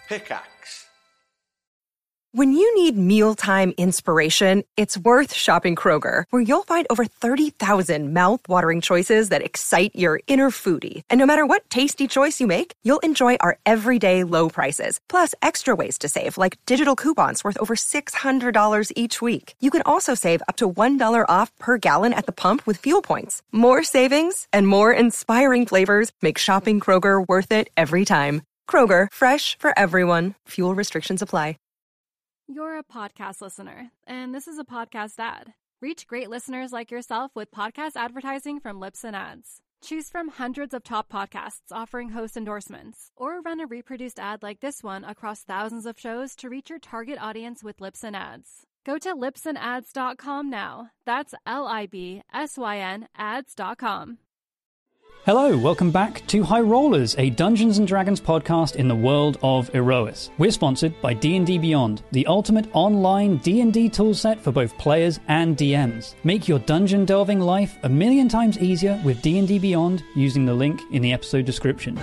Pickaxe. When you need mealtime inspiration, it's worth shopping Kroger, where you'll find over 30,000 mouth-watering choices that excite your inner foodie. And no matter what tasty choice you make, you'll enjoy our everyday low prices, plus extra ways to save, like digital coupons worth over $600 each week. You can also save up to $1 off per gallon at the pump with fuel points. More savings and more inspiring flavors make shopping Kroger worth it every time. Kroger, fresh for everyone. Fuel restrictions apply. You're a podcast listener, and this is a podcast ad. Reach great listeners like yourself with podcast advertising from Libsyn Ads. Choose from hundreds of top podcasts offering host endorsements, or run a reproduced ad like this one across thousands of shows to reach your target audience with Libsyn Ads. Go to libsynads.com now. That's LIBSYN ads.com. Hello, welcome back to High Rollers, a Dungeons & Dragons podcast in the world of Erois. We're sponsored by D&D Beyond, the ultimate online D&D toolset for both players and DMs. Make your dungeon delving life a million times easier with D&D Beyond using the link in the episode description.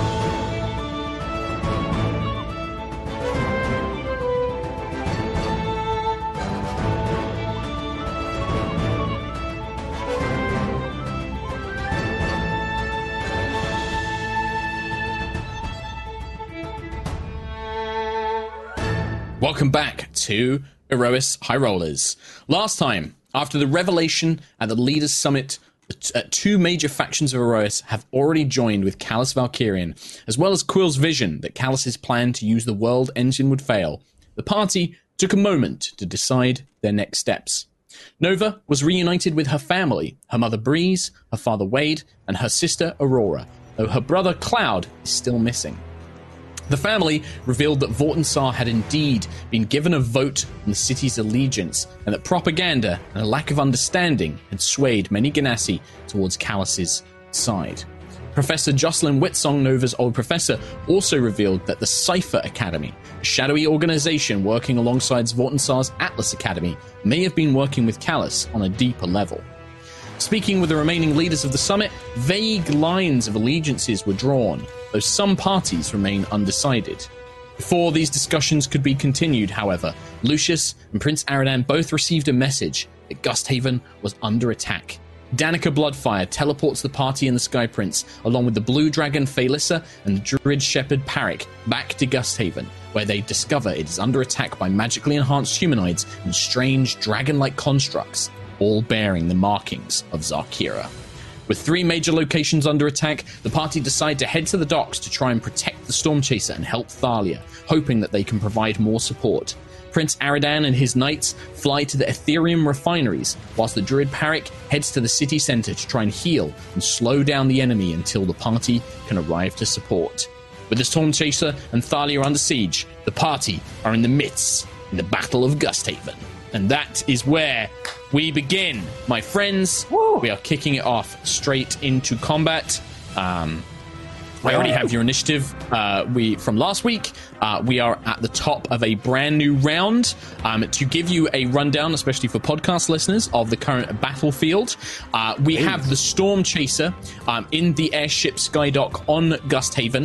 Welcome back to Erois High Rollers. Last time, after the revelation at the Leaders' Summit, two major factions of Erois have already joined with Callus Valkyrian, as well as Quill's vision that Callus's plan to use the world engine would fail. The party took a moment to decide their next steps. Nova was reunited with her family, her mother Breeze, her father Wade, and her sister Aurora, though her brother Cloud is still missing. The family revealed that Vortensar had indeed been given a vote on the city's allegiance, and that propaganda and a lack of understanding had swayed many Genasi towards Callus's side. Professor Jocelyn Whitsong, Nova's old professor, also revealed that the Cypher Academy, a shadowy organization working alongside Vortensar's Atlas Academy, may have been working with Callus on a deeper level. Speaking with the remaining leaders of the summit, vague lines of allegiances were drawn, though some parties remain undecided. Before these discussions could be continued, however, Lucius and Prince Aradan both received a message that Gusthaven was under attack. Danica Bloodfire teleports the party and the Sky Prince, along with the Blue Dragon Phaelissa and the Druid Shepherd Parik, back to Gusthaven, where they discover it is under attack by magically enhanced humanoids and strange dragon-like constructs, all bearing the markings of Zarkira. With three major locations under attack, the party decide to head to the docks to try and protect the Stormchaser and help Thalia, hoping that they can provide more support. Prince Aradan and his knights fly to the Ethereum refineries, whilst the Druid Parik heads to the city centre to try and heal and slow down the enemy until the party can arrive to support. With the Stormchaser and Thalia under siege, the party are in the midst in the Battle of Gusthaven. And that is where we begin, my friends. Woo! We are kicking it off straight into combat. I already have your initiative from last week. We are at the top of a brand new round. To give you a rundown, especially for podcast listeners, of the current battlefield, we have the Stormchaser in the airship Skydock on Gusthaven.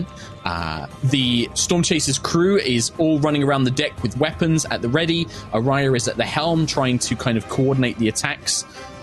The Stormchaser's crew is all running around the deck with weapons at the ready. Araya is at the helm trying to kind of coordinate the attacks.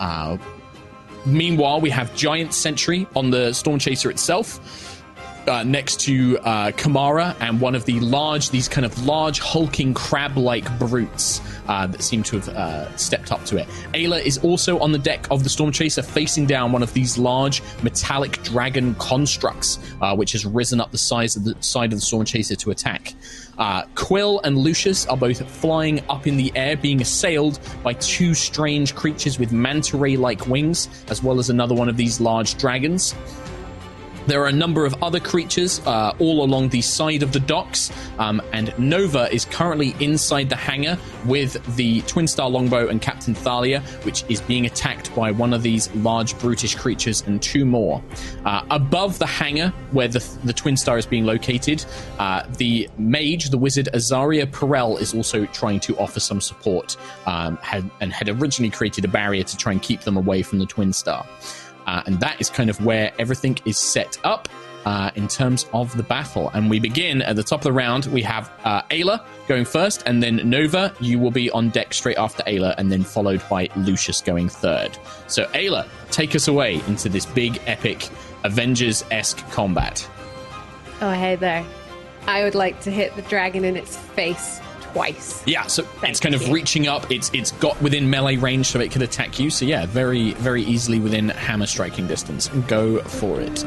Meanwhile, we have Giant Sentry on the Stormchaser itself. Next to Kamara and one of these kind of large hulking crab-like brutes that seem to have stepped up to it. Ayla is also on the deck of the Stormchaser, facing down one of these large metallic dragon constructs, which has risen up the side of the Stormchaser to attack. Quill and Lucius are both flying up in the air, being assailed by two strange creatures with manta ray-like wings, as well as another one of these large dragons. There are a number of other creatures all along the side of the docks, and Nova is currently inside the hangar with the Twin Star Longbow and Captain Thalia, which is being attacked by one of these large brutish creatures and two more. Above the hangar, where the Twin Star is being located, the mage, the wizard Azaria Perel, is also trying to offer some support, and had originally created a barrier to try and keep them away from the Twin Star. And that is kind of where everything is set up in terms of the battle. And we begin at the top of the round. We have Ayla going first, and then Nova, you will be on deck straight after Ayla, and then followed by Lucius going third. So Ayla, take us away into this big, epic, Avengers-esque combat. Oh, hey there. I would like to hit the dragon in its face twice. Yeah, so it's Thank kind of you. reaching up. It's got within melee range so it could attack you. So yeah, very, very easily within hammer striking distance. Go for it.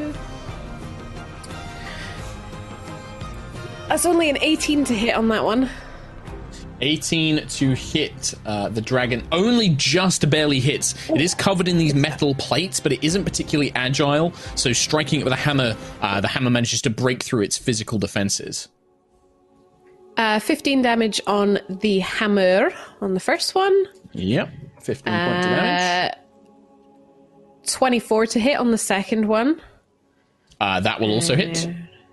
That's only an 18 to hit on that one. 18 to hit the dragon. Only just barely hits. It is covered in these metal plates, but it isn't particularly agile. So striking it with a hammer, the hammer manages to break through its physical defenses. 15 damage on the hammer on the first one. Yep, 15 points of damage. 24 to hit on the second one. That will also hit.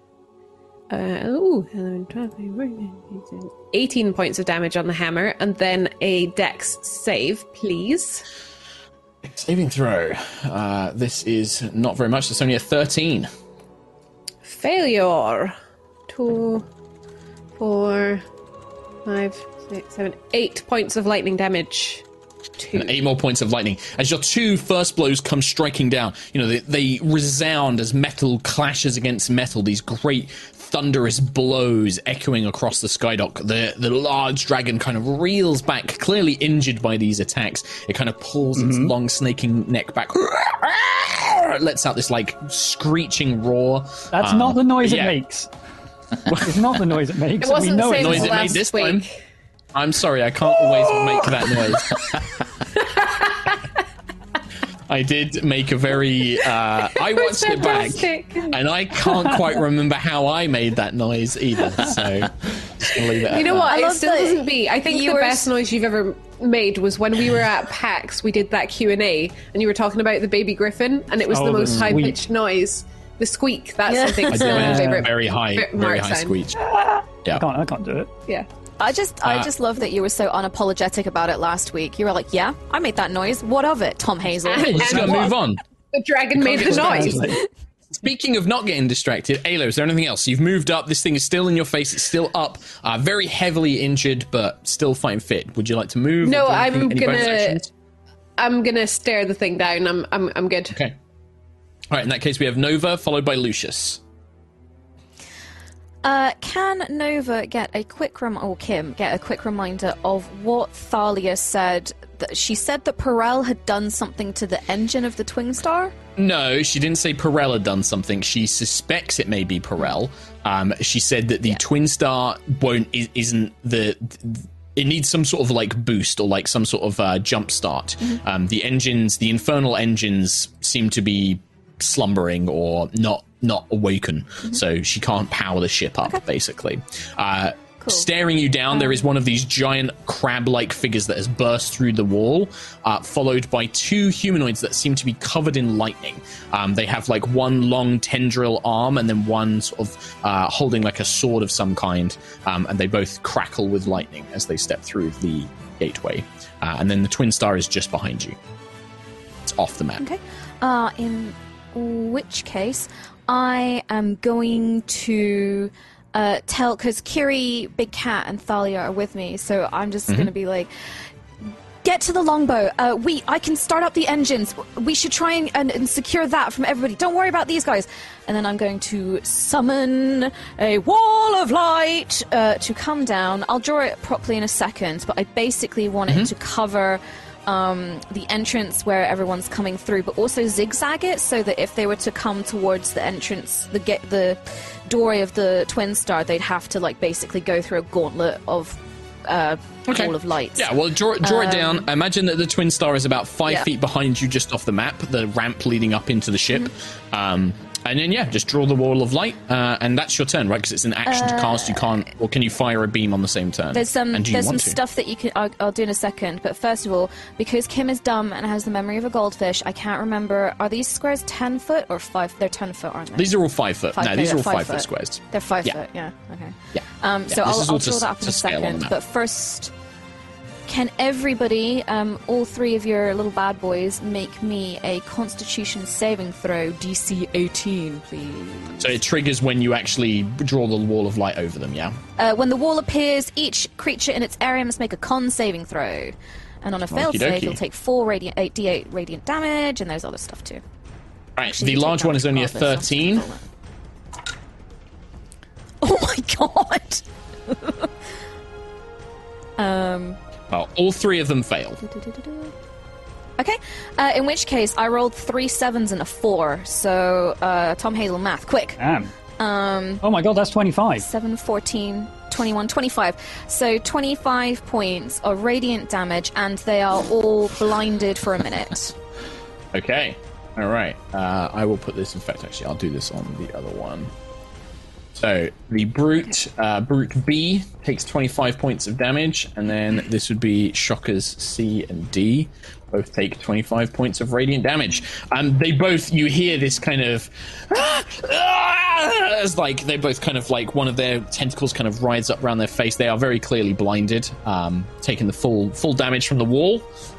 18 points of damage on the hammer, and then a dex save, please. Saving throw. This is not very much. It's only a 13. Failure. 2, 4, 5, 6, 7, 8 points of lightning damage. 2. And 8 more points of lightning. As your 2 first blows come striking down, you know, they resound as metal clashes against metal, these great thunderous blows echoing across the skydock. The large dragon kind of reels back, clearly injured by these attacks. It kind of pulls its long snaking neck back. It lets out this, like, screeching roar. That's not the noise it makes. It's not the noise it makes. It wasn't we know the same noise as it made last this week. time. I'm sorry, I can't always make that noise. I did make a very... I watched it back, and I can't quite remember how I made that noise either, so just gonna leave it at You know that. what? I It love still that doesn't beat. I think you the were best noise you've ever made was when we were at PAX. We did that Q&A, and you were talking about the baby griffin, and it was Oh, the the most squeak. high-pitched noise. The squeak. That's, Yeah. I think, I still my did favorite. very high mark sound. squeak. Yeah. I can't do it. Yeah. I just love that you were so unapologetic about it last week. You were like, yeah, I made that noise. What of it, Tom Hazel? We're just And gonna what? move on. The dragon made the noise. Speaking of not getting distracted, Ayla, is there anything else? You've moved up. This thing is still in your face. It's still up. Very heavily injured, but still fighting fit. Would you like to move? No, or do anything- any bonus actions? I'm gonna stare the thing down. I'm good. Okay. All right. In that case, we have Nova followed by Lucius. Can Nova get a quick Kim get a quick reminder of what Thalia said? That she said that Perel had done something to the engine of the Twin Star. No, she didn't say Perel had done something. She suspects it may be Perel. She said that the Twin Star isn't the. It needs some sort of like boost or like some sort of jump start. The engines, the infernal engines, seem to be slumbering or not awaken, so she can't power the ship up. Basically. Cool. Staring you down, there is one of these giant crab-like figures that has burst through the wall, followed by 2 humanoids that seem to be covered in lightning. They have like one long tendril arm and then one sort of holding like a sword of some kind, and they both crackle with lightning as they step through the gateway. And then the Twin Star is just behind you. It's off the map. Okay. In which case, I am going to tell, because Kiri, Big Cat, and Thalia are with me, so I'm just going to be like, get to the longbow. I can start up the engines. We should try and secure that from everybody. Don't worry about these guys. And then I'm going to summon a wall of light to come down. I'll draw it properly in a second, but I basically want it to cover the entrance where everyone's coming through, but also zigzag it so that if they were to come towards the entrance, the doorway of the Twin Star, they'd have to like basically go through a gauntlet of wall of lights. Yeah, well, draw it down. I imagine that the Twin Star is about 5 feet behind you, just off the map, the ramp leading up into the ship. And then, just draw the wall of light, and that's your turn, right? Because it's an action to cast. You can't, or can you fire a beam on the same turn? There's some And do you want to? stuff that you can. I'll do in a second. But first of all, because Kim is dumb and has the memory of a goldfish, I can't remember. Are these squares 10 foot or 5? They're 10 foot, aren't they? These are all 5 foot. No, these are all 5 foot squares. They're 5 Yeah. foot. Yeah. Okay. Yeah. So this is I'll all draw that up in to a scale on the second. map. But first, Can everybody, all three of your little bad boys, make me a Constitution saving throw, DC 18, please? So it triggers when you actually draw the wall of light over them, yeah? When the wall appears, each creature in its area must make a con saving throw. And on a failed save, you'll take 8d8 radiant damage, and there's other stuff too. Right, Actually, the large one is only a regardless, 13. Oh my god! Well, all three of them fail. Okay, in which case, I rolled 3 7s and a 4, so Tom Hazel math, quick. Damn. Oh my god, that's 25. 7, 14, 21, 25. So 25 points of radiant damage, and they are all blinded for a minute. Okay. All right. I will put this. In fact, actually, I'll do this on the other one. So the brute B takes 25 points of damage, and then this would be Shockers C and D. Both take 25 points of radiant damage. They both, you hear this kind of, as like they both kind of like one of their tentacles kind of rides up around their face. They are very clearly blinded, taking the full damage from the wall.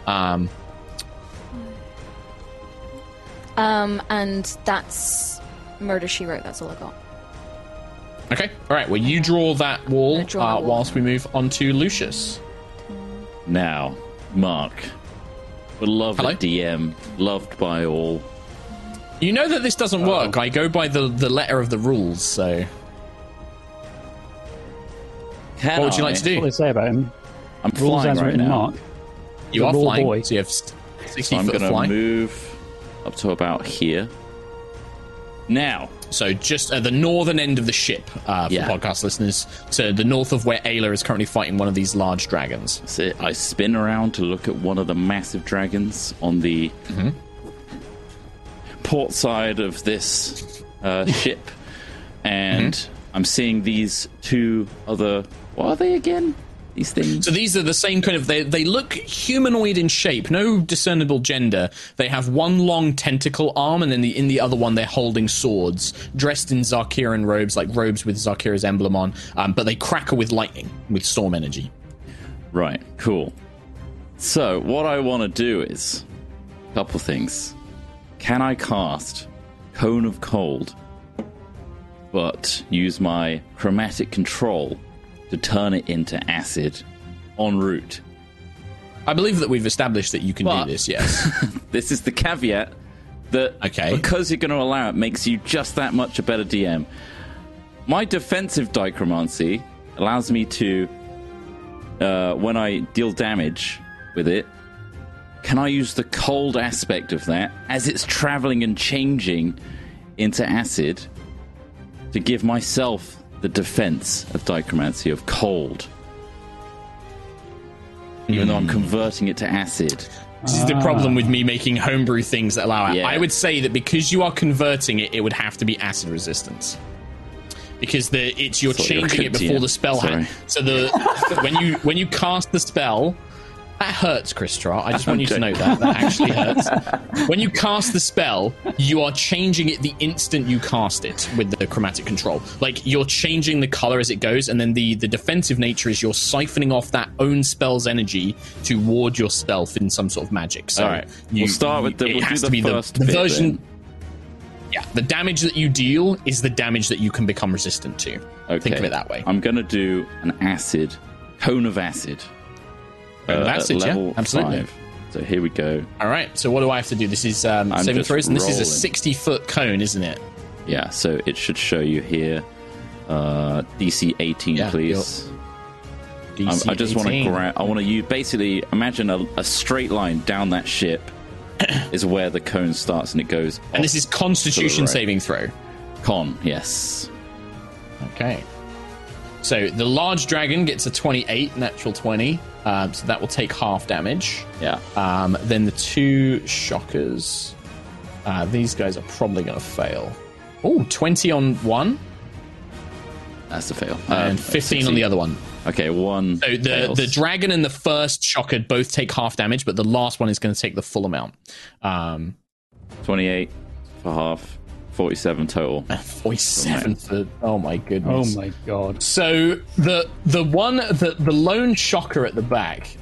And that's Murder, She Wrote. That's all I got. Okay. All right. Well, you draw that wall draw whilst we move on to Lucius. Now, Mark, beloved Hello? DM, loved by all. You know that this doesn't work. I go by the letter of the rules, so... Can What would you like to What do do? they say about him? I'm Rules flying as right written, now. Mark. You The are raw flying, boy. so you have 60 So I'm foot going fly. to move up to about here. Now, So just at the northern end of the ship, for podcast listeners, to the north of where Ayla is currently fighting one of these large dragons. that's it. I spin around to look at one of the massive dragons on the port side of this ship, and I'm seeing these two other... What are they again? These things? So these are the same kind of... They look humanoid in shape, no discernible gender. They have one long tentacle arm, and then in the other one they're holding swords, dressed in Zarkiran robes, like robes with Zarkira's emblem on, but they crackle with lightning, with storm energy. Right, cool. So, what I want to do is a couple things. Can I cast Cone of Cold, but use my chromatic control to turn it into acid en route? I believe that we've established that you can But- do this, yes. This is the caveat that because you're going to allow it makes you just that much a better DM. My defensive dichromancy allows me to, when I deal damage with it, can I use the cold aspect of that as it's traveling and changing into acid to give myself the defense of dichromancy of cold, even though I'm converting it to acid? This is the problem with me making homebrew things that allow it. Yeah. I would say that because you are converting it, it would have to be acid resistance. Because you're So changing you're it before yeah, the spell sorry. So when you cast the spell, that hurts, Kristra. I just want you to know that actually hurts. When you cast the spell, you are changing it the instant you cast it with the chromatic control. Like you're changing the color as it goes, and then the defensive nature is you're siphoning off that own spell's energy to ward yourself in some sort of magic. So All right, we'll start with it we'll has do to be the the first bit version. then. Yeah, the damage that you deal is the damage that you can become resistant to. Okay. Think of it that way. I'm going to do an acid, cone of acid. Cone of at acid, yeah, level absolutely. 5. So here we go. All right, so what do I have to do? This is saving just throws, and this is a rolling. 60-foot cone, isn't it? Yeah, so it should show you here. DC 18, Yeah, please. DC I just want to 18. grab. I want to use basically imagine a straight line down that ship is where the cone starts, and it goes. And this is Constitution right. saving throw. Con, yes. Okay. So the large dragon gets a 28, natural 20. So that will take half damage. Yeah. Then the two shockers. These guys are probably going to fail. Oh, 20 on one That's a fail. and 15 on 16. the other one. Okay, one. So fails. the dragon and the first shocker both take half damage, but the last one is going to take the full amount. 28 for half. 47 total. 47 for... Oh, my goodness. Oh, my God. So, the lone shocker at the back...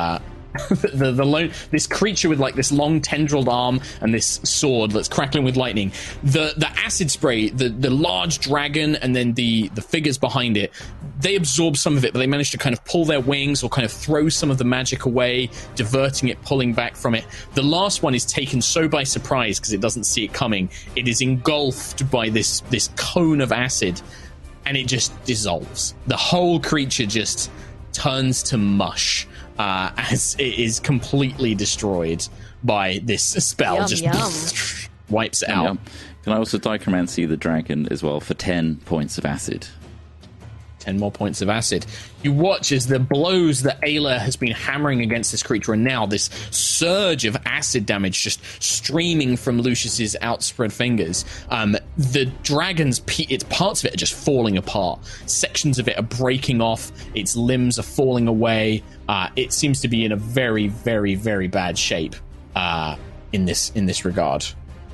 this creature with like this long tendrilled arm and this sword that's crackling with lightning, the acid spray, the large dragon, and then the figures behind it, they absorb some of it, but they manage to kind of pull their wings or kind of throw some of the magic away, diverting it, pulling back from it. The last one is taken so by surprise because it doesn't see it coming. It is engulfed by this cone of acid, and it just dissolves. The whole creature just turns to mush. As it is completely destroyed by this spell. Wipes it out. Can I also Dichromancy the dragon as well for 10 points of acid? 10 more points of acid. You watch as the blows that Ayla has been hammering against this creature, and now this surge of acid damage just streaming from Lucius's outspread fingers. The dragon's its parts of it are just falling apart. Sections of it are breaking off. Its limbs are falling away. It seems to be in a very, very, very bad shape in this regard.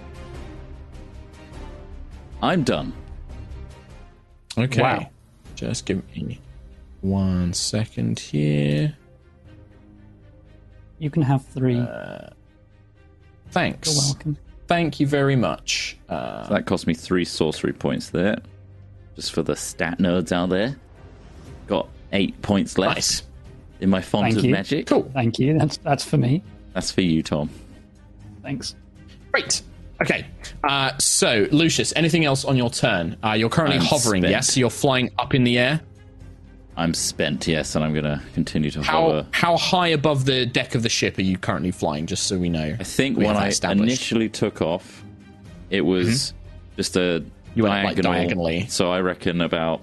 I'm done. Okay. Wow. Just give me 1 second here. You can have 3. Thanks. You're welcome. Thank you very much. So that cost me 3 sorcery points there. Just for the stat nerds out there. Got 8 points left. Nice. In my font of magic. Cool. Thank you. That's for me. That's for you, Tom. Thanks. Great. Okay. So, Lucius, anything else on your turn? You're currently hovering, spent. yes? So you're flying up in the air? I'm spent, yes, and I'm going to continue to hover. How high above the deck of the ship are you currently flying, just so we know? I think when I initially took off, it was just a you went like diagonally. So I reckon about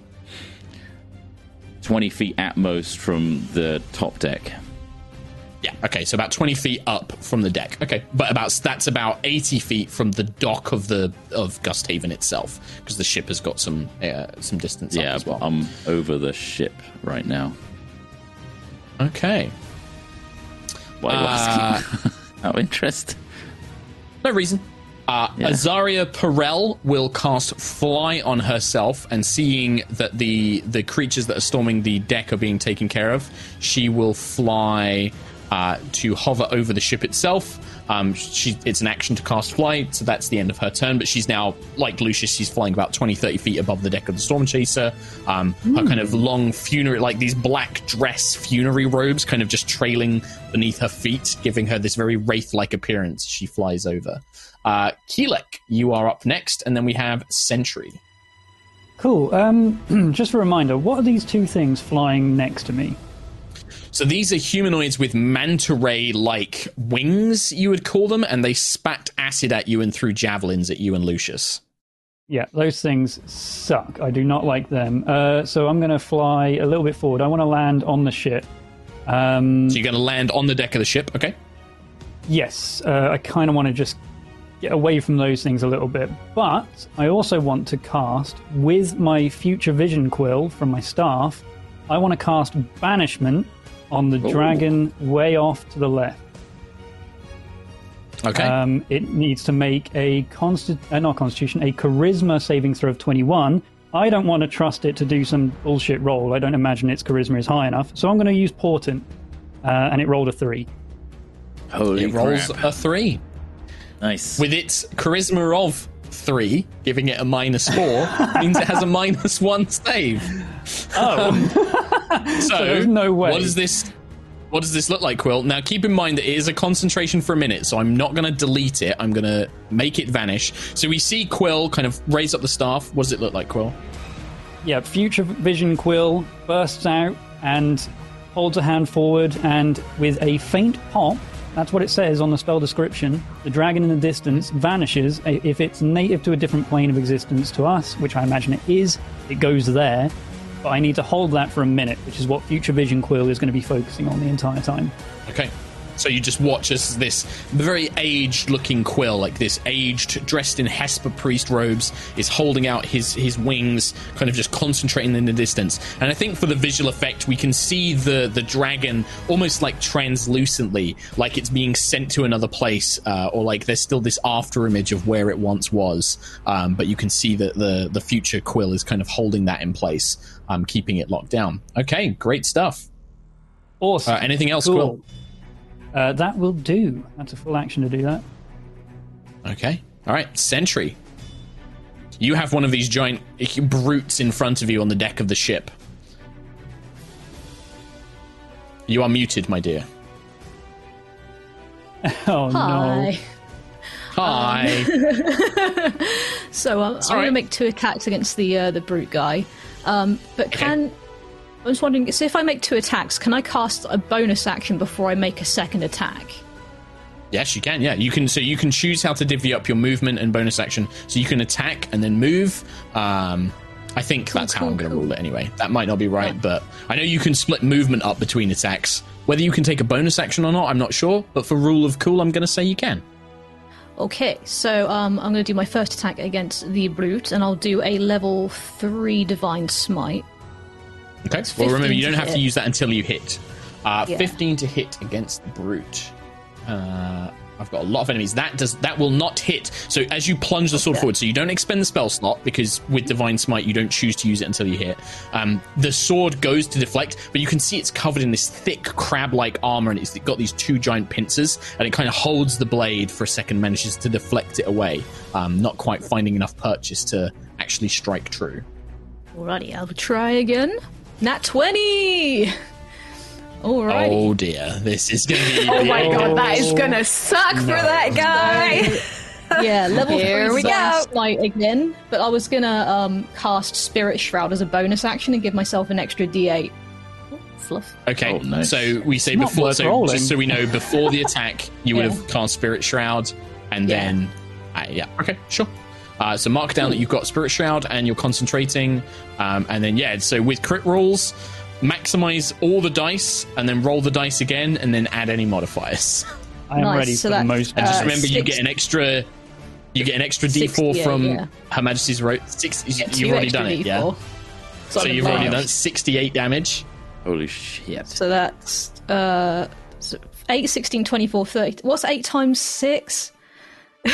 20 feet at most from the top deck. Yeah, okay, so about 20 feet up from the deck. Okay, but that's about 80 feet from the dock of Gusthaven itself, because the ship has got some distance up as well. I'm over the ship right now. Okay. Why are you asking? Out of interest? No reason. Azaria Perel will cast Fly on herself, and seeing that the creatures that are storming the deck are being taken care of, she will fly to hover over the ship itself. It's an action to cast Fly, so that's the end of her turn, but she's now, like Lucius, she's flying about 20-30 feet above the deck of the Storm Chaser. Her kind of long funerary, like these black dress funerary robes kind of just trailing beneath her feet, giving her this very wraith-like appearance as she flies over. Keelek, you are up next, and then we have Sentry. Cool. Just a reminder, what are these two things flying next to me? So these are humanoids with manta ray-like wings, you would call them, and they spat acid at you and threw javelins at you and Lucius. Yeah, those things suck. I do not like them. So I'm going to fly a little bit forward. I want to land on the ship. So you're going to land on the deck of the ship, okay? Yes, I kind of want to just get away from those things a little bit. But I also want to cast, with my Future Vision Quill from my staff, I want to cast Banishment on the dragon way off to the left. Okay. It needs to make a charisma saving throw of 21. I don't want to trust it to do some bullshit roll. I don't imagine its charisma is high enough. So I'm going to use Portent. And it rolled a 3. Holy crap. It rolls a 3. Nice. With its charisma of 3, giving it a -4, means it has a -1 save. So there's no way. What does this look like, Quill? Now, keep in mind that it is a concentration for a minute, so I'm not going to delete it. I'm going to make it vanish. So we see Quill kind of raise up the staff. What does it look like, Quill? Yeah, Future Vision Quill bursts out and holds a hand forward, and with a faint pop, that's what it says on the spell description, the dragon in the distance vanishes. If it's native to a different plane of existence to us, which I imagine it is, it goes there. But I need to hold that for a minute, which is what Future Vision Quill is going to be focusing on the entire time. Okay. So you just watch as this very aged-looking Quill, like this aged, dressed in Hesper priest robes, is holding out his wings, kind of just concentrating in the distance. And I think for the visual effect, we can see the dragon almost like translucently, like it's being sent to another place, or like there's still this after image of where it once was. But you can see that the future Quill is kind of holding that in place, keeping it locked down. Okay, great stuff. Awesome. Anything else, cool. Quill? That will do. That's a full action to do that. Okay. All right. Sentry. You have one of these giant brutes in front of you on the deck of the ship. You are muted, my dear. Oh, Hi. no. Hi. So I'm going to make 2 attacks against the brute guy. But I was wondering, so if I make 2 attacks, can I cast a bonus action before I make a second attack? Yes, you can. Yeah, you can. So you can choose how to divvy up your movement and bonus action. So you can attack and then move. I think that's how I'm going to rule it anyway. That might not be right, but I know you can split movement up between attacks. Whether you can take a bonus action or not, I'm not sure. But for rule of cool, I'm going to say you can. Okay, so I'm going to do my first attack against the brute, and I'll do a level 3 divine smite. Okay. Well, remember, you don't have to use that until you hit. 15 to hit against the brute. I've got a lot of enemies. That will not hit. So as you plunge the sword forward, so you don't expend the spell slot, because with Divine Smite you don't choose to use it until you hit. The sword goes to deflect, but you can see it's covered in this thick crab-like armor, and it's got these 2 giant pincers, and it kind of holds the blade for a second, manages to deflect it away, not quite finding enough purchase to actually strike true. Alrighty, I'll try again. Nat 20! Alrighty. Oh dear, this is going to be... Oh my god, that is going to suck for that guy! Yeah, level Here 3 we go. Smite again, but I was going to cast Spirit Shroud as a bonus action and give myself an extra d8. Oh, fluff. Okay, Oh, nice. so we say Not before, worth so rolling. just so we know, before the attack, you would Yeah. have cast Spirit Shroud, and Yeah. then... okay, sure. So mark down that you've got Spirit Shroud and you're concentrating, and then, so with crit rolls, maximize all the dice, and then roll the dice again, and then add any modifiers. I am Nice, ready so for the that's, most. And just remember, you 6 get an extra... You get an extra 60, D4 from yeah. Her Majesty's Road. You've 2 already extra done it, yeah? D4. So I'm you've already advanced. done it. 68 damage. Holy shit. So that's 8, 16, 24, 30. What's 8 times 6? And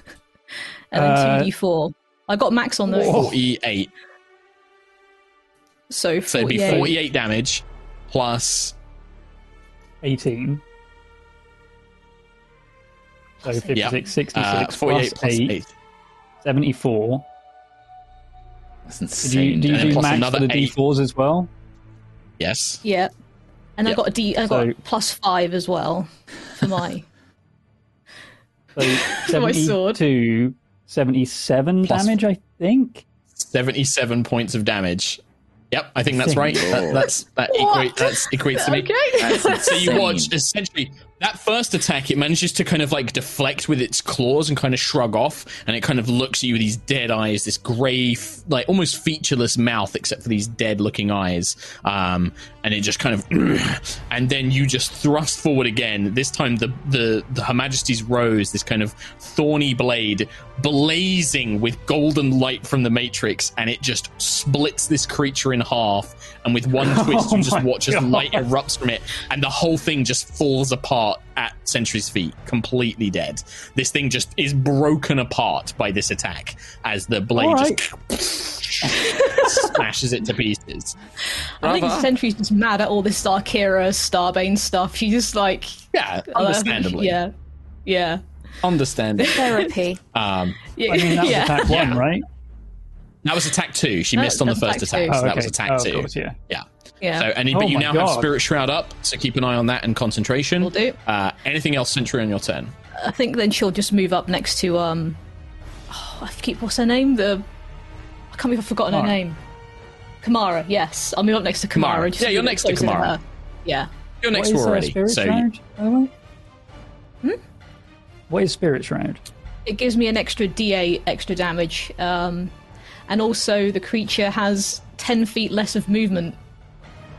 then 2d4. I got max on those. 48. So So it'd be 48 damage plus 18. So 56, yeah, 66 48 plus 8, 74. That's Do insane. you And then do plus max another for the 8. D4s as well? Yes. Yeah. And I Yep. got I got So- plus 5 as well for my. So my sword. 72, 77 Plus- damage, I think. 77 points of damage. Yep, I think that's Think. right. That equates to me. That's So you insane. watch, essentially, that first attack, it manages to kind of like deflect with its claws and kind of shrug off, and it kind of looks at you with these dead eyes, this grey, like almost featureless mouth, except for these dead-looking eyes. And it just kind of, and then you just thrust forward again. This time, the Her Majesty's Rose, this kind of thorny blade, blazing with golden light from the Matrix, and it just splits this creature in half. And with one twist, you just my watch as God. light erupts from it, and the whole thing just falls apart at Sentry's feet, completely dead. This thing just is broken apart by this attack as the blade just smashes it to pieces. I think Sentry's just mad at all this Starkira, Starbane stuff. She's just like. Yeah, understandably. Yeah. Understandably. Therapy. Yeah. I mean, that was attack 1, Yeah. right? That was attack 2. She missed on the that's first attack attack, two. so that was okay. attack 2. Of course, yeah. Yeah. Yeah. So, Oh but you my now God. have Spirit Shroud up, so keep an eye on that and concentration. Will do. Anything else, Sentry, on your turn? I think then she'll just move up next to what's her name? I can't believe I've forgotten her Kamara. name. Kamara, yes. I'll move up next to Kamara. Kamara. just Yeah, you're move next to closer Kamara. her. Yeah. You're next What to is, her already. Spirit So Shroud, by the way? What is Spirit Shroud? It gives me an extra D8 extra damage. And also the creature has 10 feet less of movement.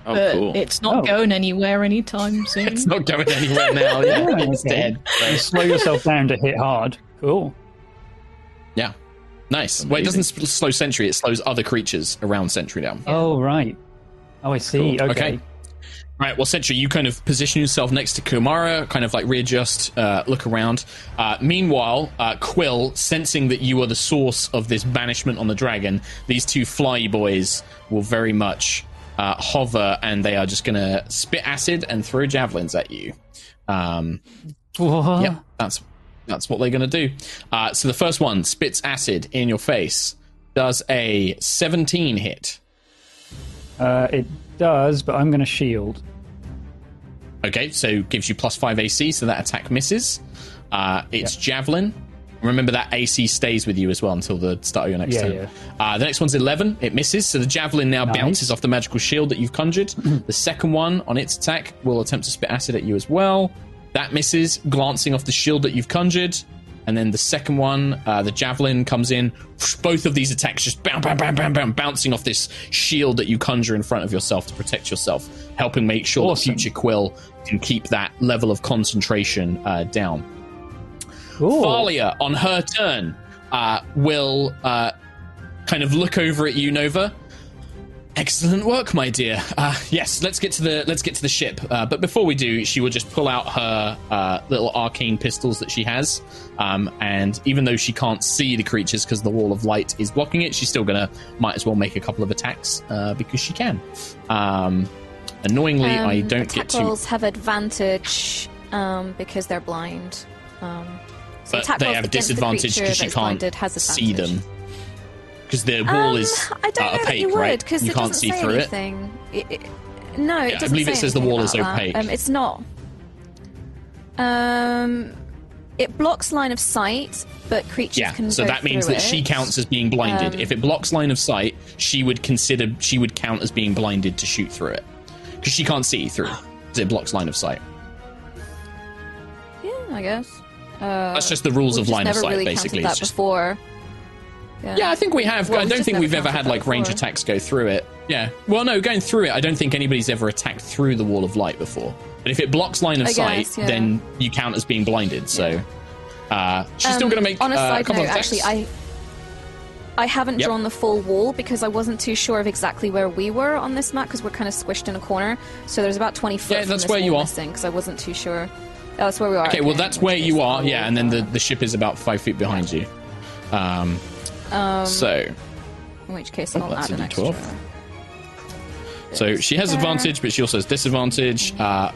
but cool. it's not going anywhere anytime soon. It's not going anywhere now. Yeah, it's dead. You slow yourself down to hit hard. Cool. Yeah, nice. Well, it doesn't slow Sentry; it slows other creatures around Sentry down. Oh right. Oh, I see. Cool. Okay. Right, well, Sentry, you kind of position yourself next to Kumara, kind of like readjust, look around. Meanwhile, Quill, sensing that you are the source of this banishment on the dragon, these two fly boys will very much hover, and they are just going to spit acid and throw javelins at you. What? Yep, that's what they're going to do. So the first one spits acid in your face. Does a 17 hit? It does, but I'm going to shield. Okay, so gives you +5 AC, so that attack misses. It's Javelin. Remember that AC stays with you as well until the start of your next turn. Yeah. The next one's 11. It misses, so the Javelin now bounces off the magical shield that you've conjured. The second one, on its attack, will attempt to spit acid at you as well. That misses, glancing off the shield that you've conjured. And then the second one, the Javelin comes in. Both of these attacks just bouncing off this shield that you conjure in front of yourself to protect yourself, helping make sure that future Quill can keep that level of concentration down. Thalia, on her turn, will kind of look over at you, Nova. Excellent work, my dear. Yes, let's get to the ship. But before we do, she will just pull out her little arcane pistols that she has. And even though she can't see the creatures because the wall of light is blocking it, she's still might as well make a couple of attacks because she can. Annoyingly, I don't get to. Attack rolls have advantage because they're blind. But they have disadvantage because she can't see them. Because the wall is I don't know opaque, that you would, right? Because you can't see through anything. No, it doesn't. I believe it says the wall is opaque. It's not. It blocks line of sight, but creatures can. So that means that she counts as being blinded. If it blocks line of sight, she would count as being blinded to shoot through it, because she can't see through. Because it blocks line of sight. Yeah, I guess. That's just the rules of line of sight, really basically. That before. Yeah, I think we have. Well, I don't think we've ever had like range before. attacks go through it. Yeah. Well, no, going through it, I don't think anybody's ever attacked through the wall of light before. But if it blocks line of sight, then you count as being blinded. So she's still going to make on a side couple note, of attacks. actually, I haven't drawn the full wall because I wasn't too sure of exactly where we were on this map because we're kind of squished in a corner. So there's about 20 foot. Yeah, that's where you are. Because I wasn't too sure. Oh, that's where we are. Okay, well, that's where you are. Yeah, and then the ship is about 5 feet behind you. So, in which case I'll add an extra. 12. So she has advantage, but she also has disadvantage.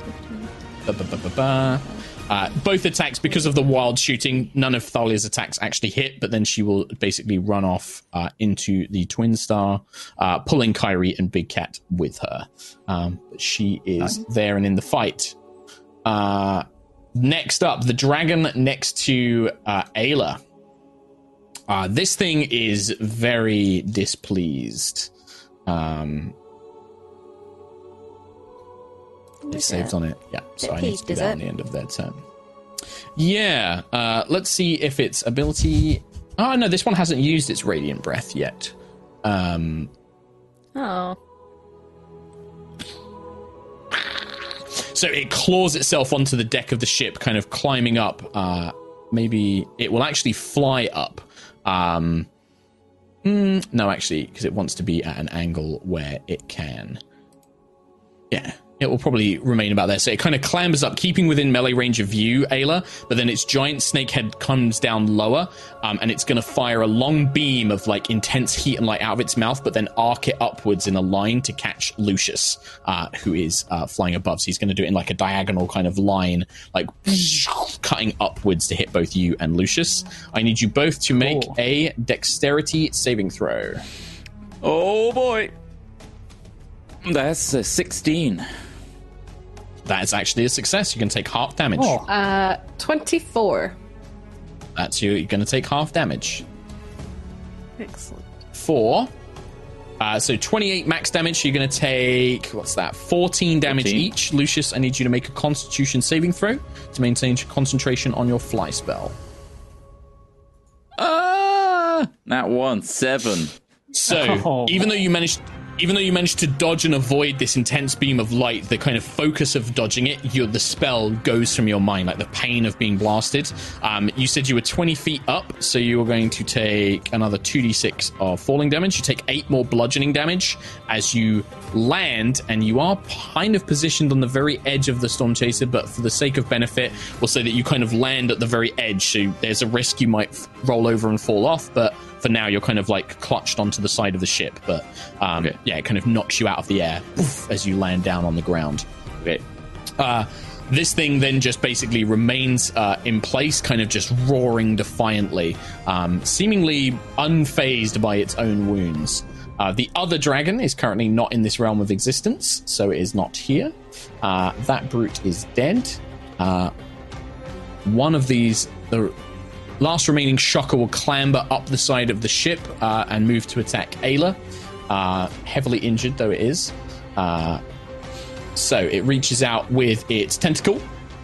Both attacks, because of the wild shooting, none of Thalia's attacks actually hit, but then she will basically run off into the Twin Star, pulling Kyrie and Big Cat with her. But she is there and in the fight. Next up, the dragon next to Ayla. This thing is very displeased. It saved on it. Yeah, so I need to do that on the end of their turn. Yeah, let's see if its ability... Oh, no, this one hasn't used its Radiant Breath yet. So it claws itself onto the deck of the ship, kind of climbing up. Maybe it will actually fly up. No, actually, because it wants to be at an angle where it can. Yeah, it will probably remain about there. So it kind of clambers up, keeping within melee range of view, Ayla, but then its giant snake head comes down lower, and it's going to fire a long beam of like intense heat and light out of its mouth, but then arc it upwards in a line to catch Lucius, who is flying above. So he's going to do it in like a diagonal kind of line, like cutting upwards to hit both you and Lucius. I need you both to make a dexterity saving throw. Oh boy. That's a 16. That is actually a success. You can take half damage. 24. That's you. You're going to take half damage. Excellent. 4. So 28 max damage. You're going to take, what's that? 14 damage each. Lucius, I need you to make a Constitution saving throw to maintain concentration on your fly spell. That one, 7. So, even though you managed even though you managed to dodge and avoid this intense beam of light, the kind of focus of dodging it, the spell goes from your mind, like the pain of being blasted. You said you were 20 feet up, so you were going to take another 2d6 of falling damage. You take 8 more bludgeoning damage as you land, and you are kind of positioned on the very edge of the Storm Chaser, but for the sake of benefit, we'll say that you kind of land at the very edge, so there's a risk you might roll over and fall off, but for now you're kind of like clutched onto the side of the ship. But yeah, it kind of knocks you out of the air as you land down on the ground. Okay. This thing then just basically remains in place, kind of just roaring defiantly, seemingly unfazed by its own wounds. The other dragon is currently not in this realm of existence, so it is not here. That brute is dead. One of these, the last remaining shocker, will clamber up the side of the ship and move to attack Ayla. Heavily injured though it is. So it reaches out with its tentacle.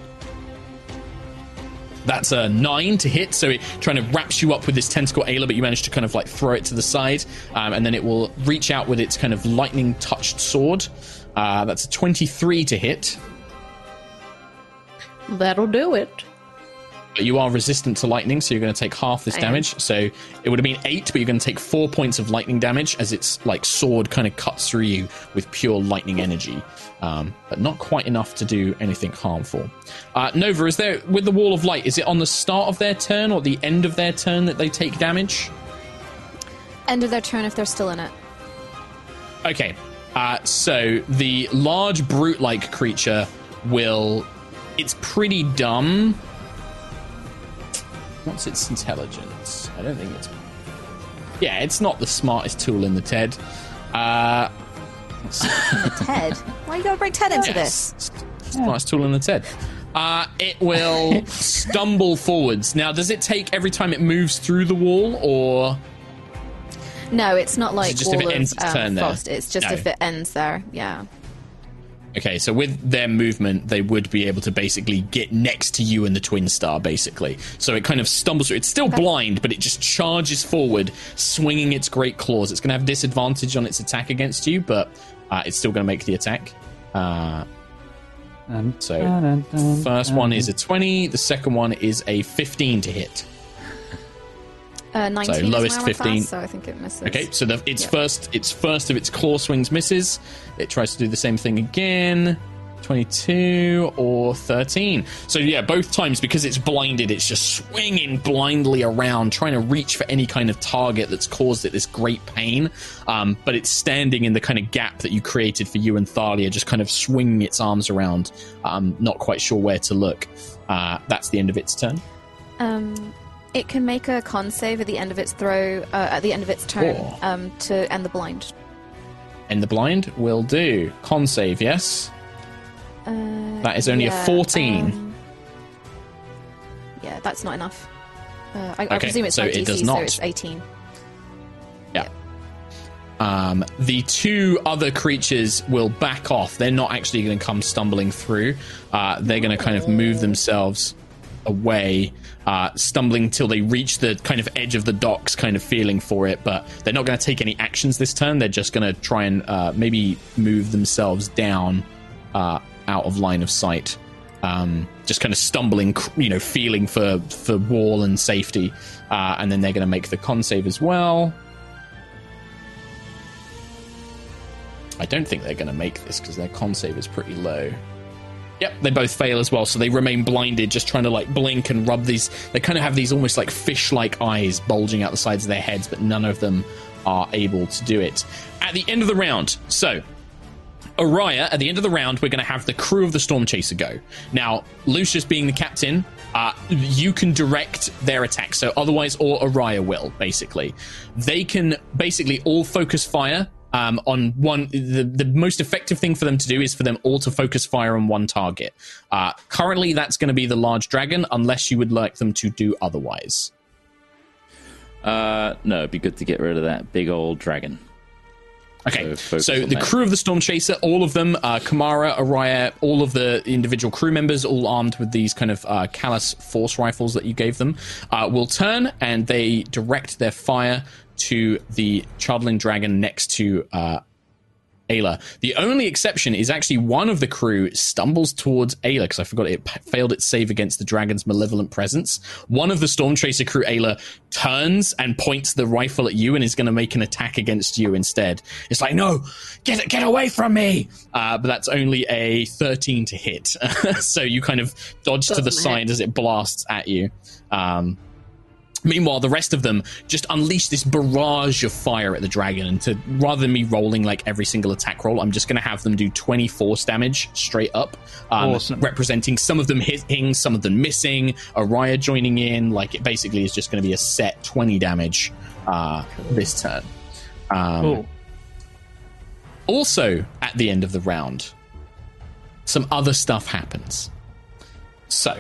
That's a 9 to hit, so it trying to wraps you up with this tentacle, Ayla, but you manage to kind of like throw it to the side, and then it will reach out with its kind of lightning-touched sword. That's a 23 to hit. That'll do it. But you are resistant to lightning, so you're going to take half this damage. So it would have been 8, but you're going to take 4 points of lightning damage as its like sword kind of cuts through you with pure lightning energy. But not quite enough to do anything harmful. Nova, is there, with the Wall of Light, is it on the start of their turn or the end of their turn that they take damage? End of their turn if they're still in it. Okay. So the large brute-like creature will... It's pretty dumb. What's its intelligence? I don't think it's... Yeah, it's not the smartest tool in the TED. Ted? Why you gotta bring Ted into this? Smartest tool in the TED. It will stumble forwards. Now, does it take every time it moves through the wall, or... No, it's not like just if it ends its turn there? Frost. It's just if it ends there, yeah. Okay, so with their movement, they would be able to basically get next to you and the Twin Star, basically. So it kind of stumbles through. It's still blind, but it just charges forward, swinging its great claws. It's going to have disadvantage on its attack against you, but it's still going to make the attack. So first one is a 20. The second one is a 15 to hit. 19 so lowest is 15. Fast, so I think it misses. Okay, so its first of its claw swings misses. It tries to do the same thing again. 22 or 13. So yeah, both times, because it's blinded, it's just swinging blindly around, trying to reach for any kind of target that's caused it this great pain. But it's standing in the kind of gap that you created for you and Thalia, just kind of swinging its arms around, not quite sure where to look. That's the end of its turn. It can make a con save at the end of its turn to end the blind. End the blind will do. Con save, yes. That is only a 14. Yeah, that's not enough. I presume it's not DC, so it's 18. Yeah. The two other creatures will back off. They're not actually going to come stumbling through. They're going to kind of move themselves away, stumbling till they reach the kind of edge of the docks, kind of feeling for it, but they're not going to take any actions this turn. They're just going to try and maybe move themselves down out of line of sight, just kind of stumbling, feeling for wall and safety, and then they're going to make the con save as well. I don't think they're going to make this because their con save is pretty low. Yep, they both fail as well, so they remain blinded, just trying to like blink and rub these. They kind of have these almost like fish-like eyes bulging out the sides of their heads, but none of them are able to do it. At the end of the round, so Araya, at the end of the round, we're going to have the crew of the Storm Chaser go. Now, Lucius being the captain, you can direct their attack, so otherwise, or Araya will, basically. They can basically all focus fire on one. The most effective thing for them to do is for them all to focus fire on one target. Currently, that's going to be the large dragon, unless you would like them to do otherwise. No, it'd be good to get rid of that big old dragon. Okay, so the crew of the Storm Chaser, all of them, Kamara, Araya, all of the individual crew members, all armed with these kind of Callus force rifles that you gave them, will turn and they direct their fire to the Chardling dragon next to Ayla. The only exception is actually one of the crew stumbles towards Ayla, because I forgot it failed its save against the dragon's malevolent presence. One of the Stormchaser crew, Ayla, turns and points the rifle at you and is going to make an attack against you instead. It's like, no, get away from me! But that's only a 13 to hit. So you kind of dodge to the side as it blasts at you. Meanwhile, the rest of them just unleash this barrage of fire at the dragon, and rather than me rolling like every single attack roll, I'm just going to have them do 20 force damage straight up, awesome. Representing some of them hitting, some of them missing, Araya joining in. Like, it basically is just going to be a set 20 damage this turn. Cool. Also, at the end of the round, some other stuff happens. So,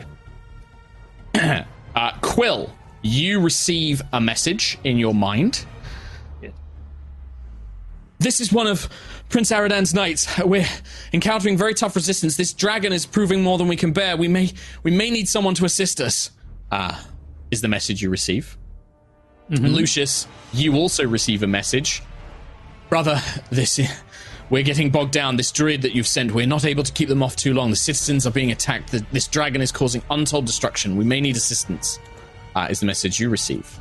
Quill, you receive a message in your mind. Yeah. This is one of Prince Aradan's knights. We're encountering very tough resistance. This dragon is proving more than we can bear. We may need someone to assist us. Is the message you receive. Mm-hmm. Lucius, you also receive a message. Brother, we're getting bogged down. This druid that you've sent, we're not able to keep them off too long. The citizens are being attacked. This dragon is causing untold destruction. We may need assistance. Is the message you receive.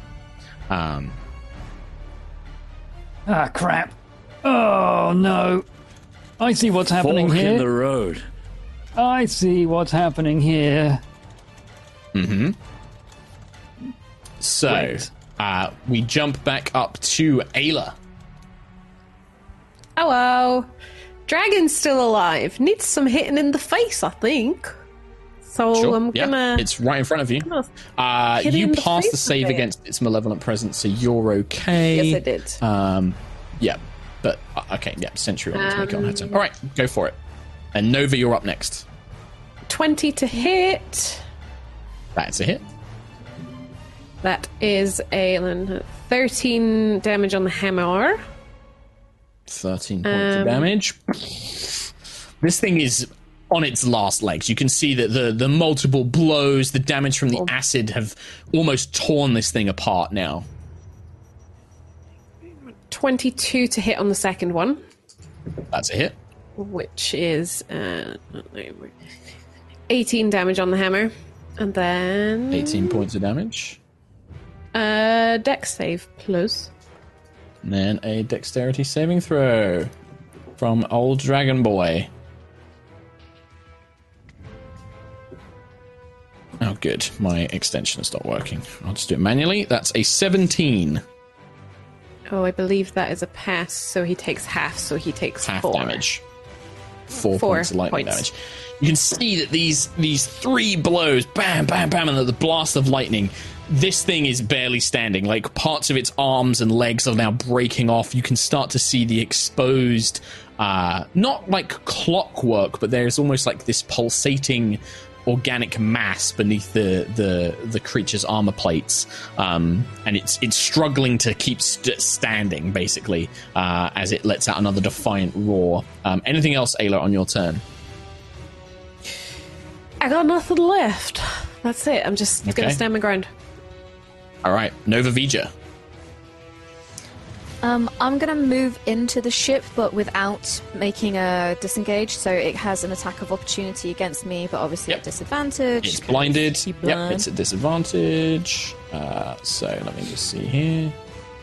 Crap. Oh, no. I see what's happening Fork here. in the road. I see what's happening here. Mm-hmm. So, we jump back up to Ayla. Hello. Dragon's still alive. Needs some hitting in the face, I think. So sure. I'm gonna... It's right in front of you. You passed the save against its malevolent presence, so you're okay. Yes, I did. Yeah, but okay. Yeah, Sentry will make it on her turn. All right, go for it. And Nova, you're up next. 20 to hit. That's a hit. That is a 13 damage on the hammer. 13 points of damage. This thing is on its last legs. You can see that the multiple blows, the damage from the acid have almost torn this thing apart now. 22 to hit on the second one. That's a hit. Which is 18 damage on the hammer. And then... 18 points of damage. Dex save plus. And then a dexterity saving throw from old Dragon Boy. Oh, good. My extension has stopped working. I'll just do it manually. That's a 17. Oh, I believe that is a pass, so he takes half, so he takes half 4. Damage. 4 points of lightning damage. You can see that these 3 blows, bam, bam, bam, and the blast of lightning, this thing is barely standing. Like, parts of its arms and legs are now breaking off. You can start to see the exposed, not like clockwork, but there's almost like this pulsating organic mass beneath the creature's armor plates, and it's struggling to keep standing, basically, as it lets out another defiant roar. Anything else, Ayla, on your turn? I got nothing left. That's it. I'm just gonna stand my ground. All right, Nova Vija. I'm gonna move into the ship, but without making a disengage, so it has an attack of opportunity against me, but obviously at disadvantage. It's blinded. Yep, it's at disadvantage. So let me just see here.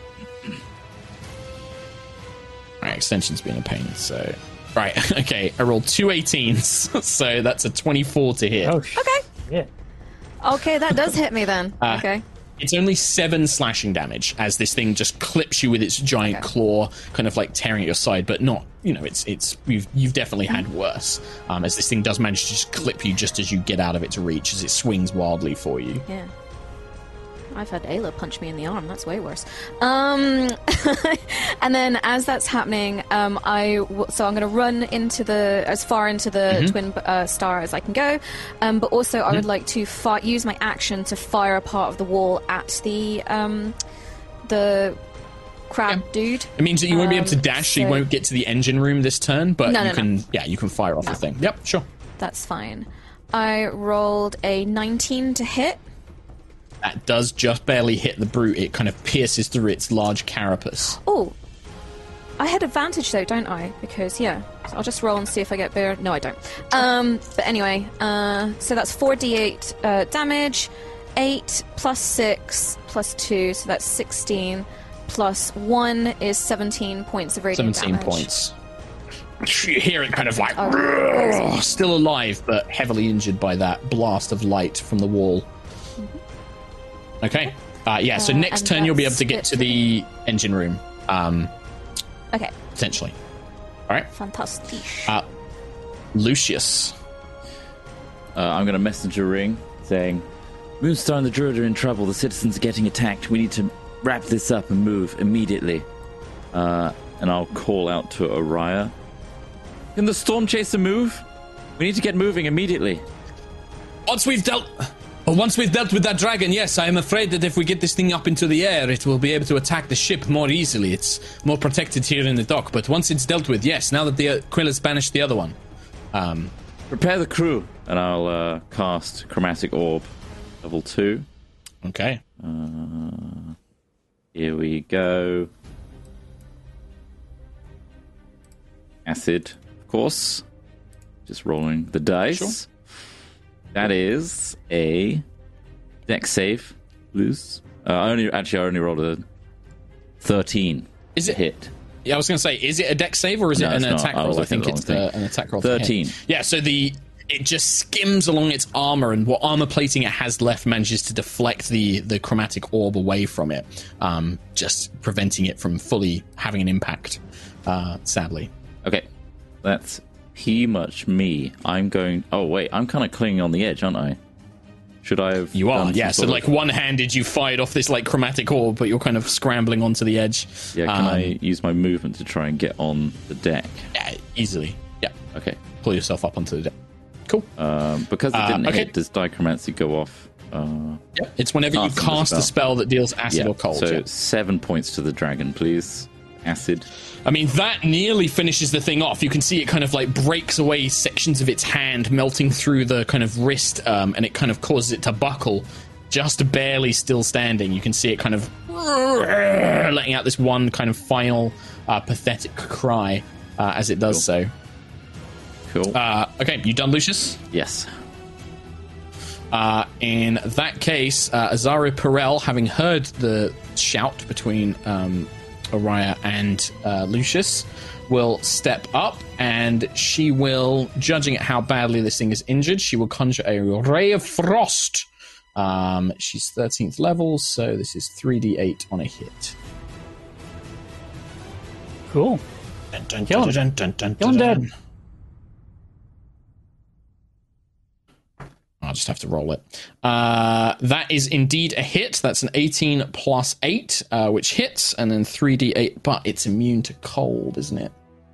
Alright, extension's been a pain, so... Right, okay, I rolled 2 18s, so that's a 24 to hit. Oh, okay. Yeah. Okay, that does hit me then. Okay. It's only 7 slashing damage as this thing just clips you with its giant claw, kind of like tearing at your side, but not, you've definitely had worse, as this thing does manage to just clip you just as you get out of its reach, as it swings wildly for you. Yeah. I've had Ayla punch me in the arm. That's way worse. And then as that's happening, so I'm going to run as far into the twin star as I can go. But also I would like to use my action to fire a part of the wall at the crab dude. It means that you won't be able to dash, so you won't get to the engine room this turn, but you can fire off the thing. Yep, sure. That's fine. I rolled a 19 to hit. That does just barely hit the brute. It kind of pierces through its large carapace. Oh. I had advantage though, don't I? Because so I'll just roll and see if I get better. No, I don't. But anyway, so that's 4d8 damage, 8 plus 6 plus 2, so that's 16. Plus 1 is 17 points of radiant damage. 17 points. You hear it kind of like still alive, but heavily injured by that blast of light from the wall. Mm-hmm. Okay. So next turn you'll be able to get to the engine room. Okay. Potentially. All right. Fantastic. Lucius. I'm going to messenger ring saying, Moonstar and the Druid are in trouble. The citizens are getting attacked. We need to wrap this up and move immediately. And I'll call out to Araya. Can the Storm Chaser move? We need to get moving immediately. Once we've dealt with that dragon, yes, I am afraid that if we get this thing up into the air, it will be able to attack the ship more easily. It's more protected here in the dock. But once it's dealt with, yes, now that the Quill has banished the other one. Prepare the crew. And I'll cast Chromatic Orb, level 2. Okay. Here we go. Acid, of course. Just rolling the dice. Sure. That is a dex save. Loose. I only rolled a 13. Is it hit? Yeah, I was going to say, is it a dex save or is it an attack roll? I think it's an attack roll. 13. Yeah, so it just skims along its armor, and what armor plating it has left manages to deflect the chromatic orb away from it, just preventing it from fully having an impact, sadly. Okay, that's pretty much me. I'm going... Oh, wait, I'm kind of clinging on the edge, aren't I? Should I have... You are, yeah. So, like, one-handed, you fired off this, like, chromatic orb, but you're kind of scrambling onto the edge. Yeah, can I use my movement to try and get on the deck? Yeah, easily. Yeah. Okay. Pull yourself up onto the deck. Cool. Because it didn't hit, does Dichromancy go off? Yeah, it's whenever you cast a spell that deals acid or cold. So 7 points to the dragon, please. Acid. I mean, that nearly finishes the thing off. You can see it kind of like breaks away sections of its hand, melting through the kind of wrist, and it kind of causes it to buckle, just barely still standing. You can see it kind of letting out this one kind of final pathetic cry as it does so. Cool. Okay, you done, Lucius? Yes. In that case, Azaria Perel, having heard the shout between Araya and Lucius, will step up, and she will, judging at how badly this thing is injured, she will conjure a Ray of Frost. She's 13th level, so this is 3d8 on a hit. Cool. Kill him. Kill him dead. I'll just have to roll it. That is indeed a hit. That's an 18 plus 8, which hits, and then 3d8, but it's immune to cold, isn't it?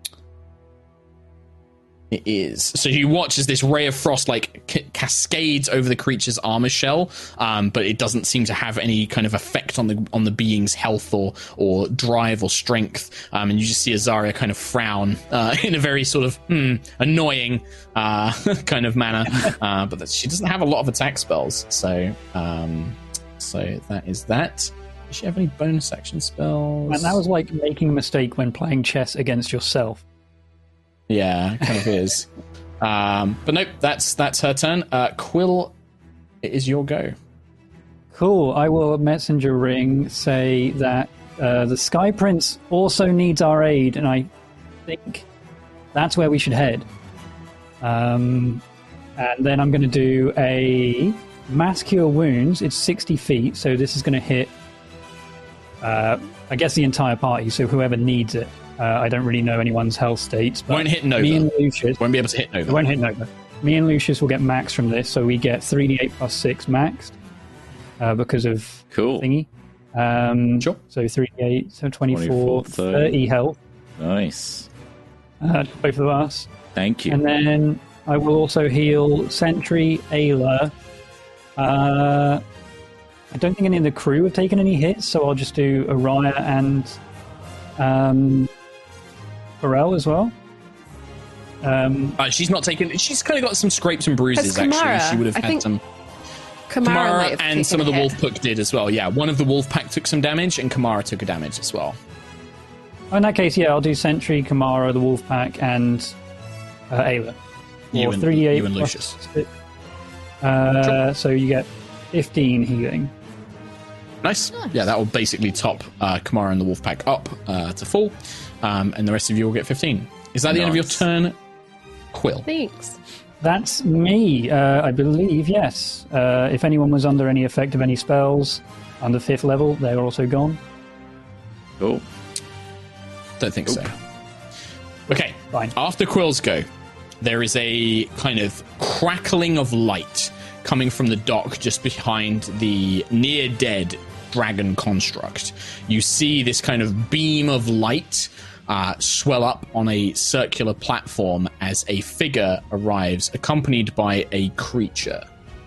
It is. So you watch as this ray of frost like cascades over the creature's armor shell, but it doesn't seem to have any kind of effect on the being's health or drive or strength. And you just see Azaria kind of frown in a very sort of annoying kind of manner. But she doesn't have a lot of attack spells, so that is that. Does she have any bonus action spells? And that was like making a mistake when playing chess against yourself. Yeah, it kind of is. But nope, that's her turn. Quill, it is your go. Cool. I will messenger ring say that the Sky Prince also needs our aid, and I think that's where we should head. And then I'm going to do a Mass Cure Wounds. It's 60 feet, so this is going to hit, I guess, the entire party, so whoever needs it. I don't really know anyone's health states. But won't hit Nova. Me and Lucius won't be able to hit Nova. It won't hit Nova. Me and Lucius will get max from this, so we get 3d8 plus 6 maxed because of thingy. Sure. So 3d8, so 24 30 health. Nice. Both of us. Thank you. And then I will also heal Sentry, Ayla. I don't think any of the crew have taken any hits, so I'll just do Araya and Pharrell as well. She's not taken. She's kind of got some scrapes and bruises. Actually, she would have had some. Kamara and some of the Wolfpack did as well. Yeah, one of the Wolfpack took some damage, and Kamara took a damage as well. Oh, in that case, yeah, I'll do Sentry, Kamara, the Wolfpack, and Ayla. You and Lucius. So you get 15 healing. Nice. Yeah, that will basically top Kamara and the Wolfpack up to full, and the rest of you will get 15. Is that the end of your turn, Quill? Thanks. That's me, I believe, yes. If anyone was under any effect of any spells under 5th level, they are also gone. Cool. Don't think so. Okay, fine. After Quill's go, there is a kind of crackling of light coming from the dock just behind the near-dead dragon construct. You see this kind of beam of light swell up on a circular platform as a figure arrives, accompanied by a creature.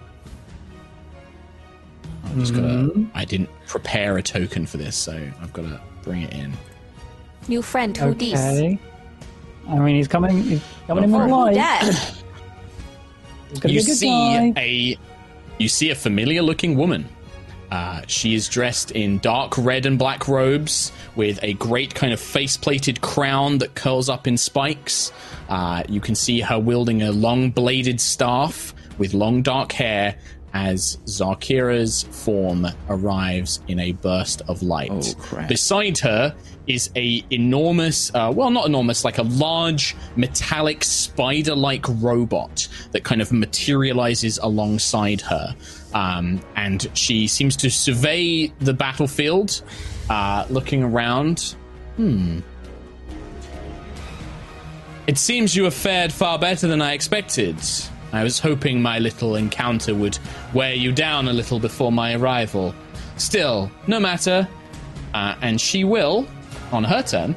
I'm just I didn't prepare a token for this, so I've got to bring it in. New friend, who dis? Okay. I mean, he's coming in with light. You see a familiar-looking woman. She is dressed in dark red and black robes with a great kind of face-plated crown that curls up in spikes. You can see her wielding a long-bladed staff with long dark hair as Zarkira's form arrives in a burst of light. Oh, crap. Beside her is a enormous, well, not enormous, like a large metallic spider-like robot that kind of materializes alongside her. And she seems to survey the battlefield, looking around. It seems you have fared far better than I expected. I was hoping my little encounter would wear you down a little before my arrival. Still, no matter. And she will, on her turn,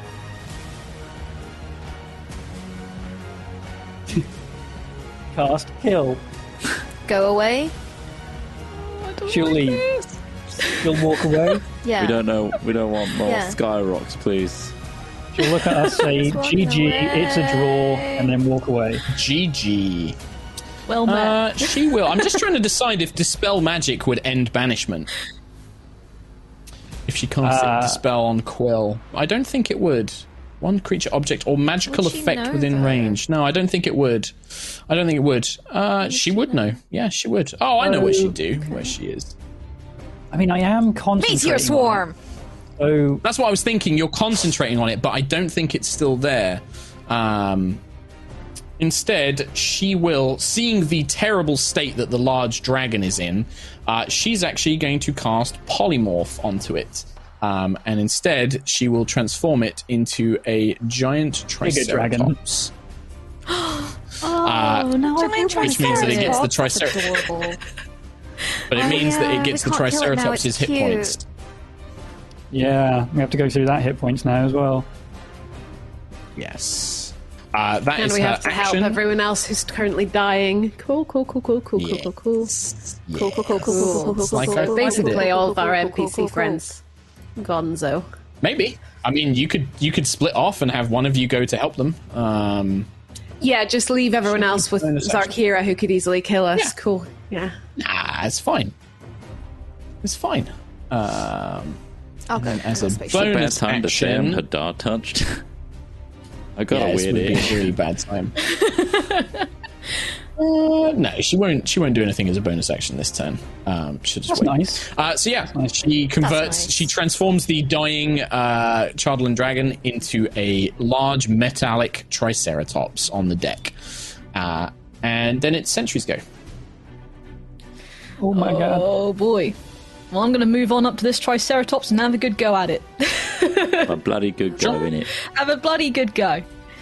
cast Kill. Go away. She'll leave. She'll walk away. Yeah. We don't want more Sky Rocks, please. She'll look at us, say, GG, it's a draw, and then walk away. GG. Well met. She will. I'm just trying to decide if Dispel Magic would end banishment. If she casts Dispel on Quill. I don't think it would. One creature, object, or magical effect within range. No, I don't think it would. She would know. Yeah, she would. Oh, I know what she'd do, where she is. I mean, I am concentrating. Meteor Swarm! So that's what I was thinking. You're concentrating on it, but I don't think it's still there. Instead, she will, seeing the terrible state that the large dragon is in, she's actually going to cast Polymorph onto it. And instead, she will transform it into a giant Triceratops. Which means that it gets the Triceratops. But it means that it gets the Triceratops' hit points. Yeah, we have to go through that hit points now as well. Yes. That and is we her have to help action. everyone else who's currently dying. Cool. Basically, all of our NPC friends. Gonzo. Maybe. I mean, you could split off and have one of you go to help them. Yeah, just leave everyone else with Zarkira, who could easily kill us. Yeah. Cool. Yeah. Nah, it's fine. It's fine. I'll go. As a Bad bonus time to say action, Hadar touched. I got a it weird would be a really bad time. No, she won't do anything as a bonus action this turn. She'll just That's wait. nice. So yeah, she converts. She transforms the dying Chardalyn dragon into a large metallic Triceratops on the deck, and then it's Sentry's go. Oh my god. Oh boy. Well, I'm going to move on up to this Triceratops and have a good go at it. A bloody good go, innit? Have a bloody good go.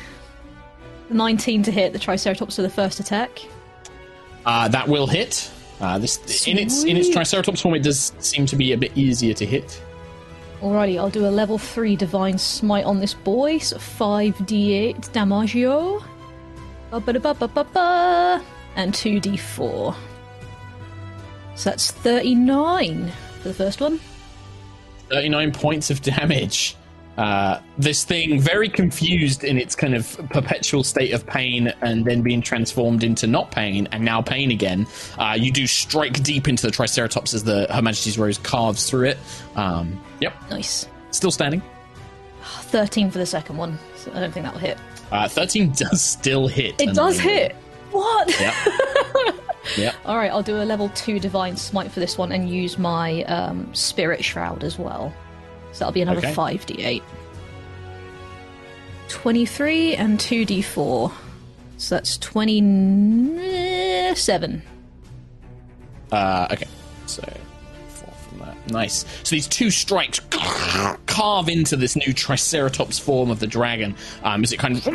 19 to hit the Triceratops for the first attack. That will hit. This in its Triceratops form, it does seem to be a bit easier to hit. Alrighty, I'll do a level 3 Divine Smite on this boy. So 5d8 damaggio. Ba-ba-da-ba-ba-ba-ba. And 2d4. So that's 39 for the first one. 39 points of damage. This thing, very confused in its kind of perpetual state of pain and then being transformed into not pain and now pain again. You do strike deep into the Triceratops as Her Majesty's Rose carves through it. Yep. Nice. Still standing. 13 for the second one. So I don't think that'll hit. 13 does still hit. It does hit. What? Yeah. All right, I'll do a level 2 Divine Smite for this one and use my Spirit Shroud as well. So that'll be another 5d8. 23 and 2d4. So that's 27. Okay. So 4 from that. Nice. So these 2 strikes carve into this new Triceratops form of the dragon as it kind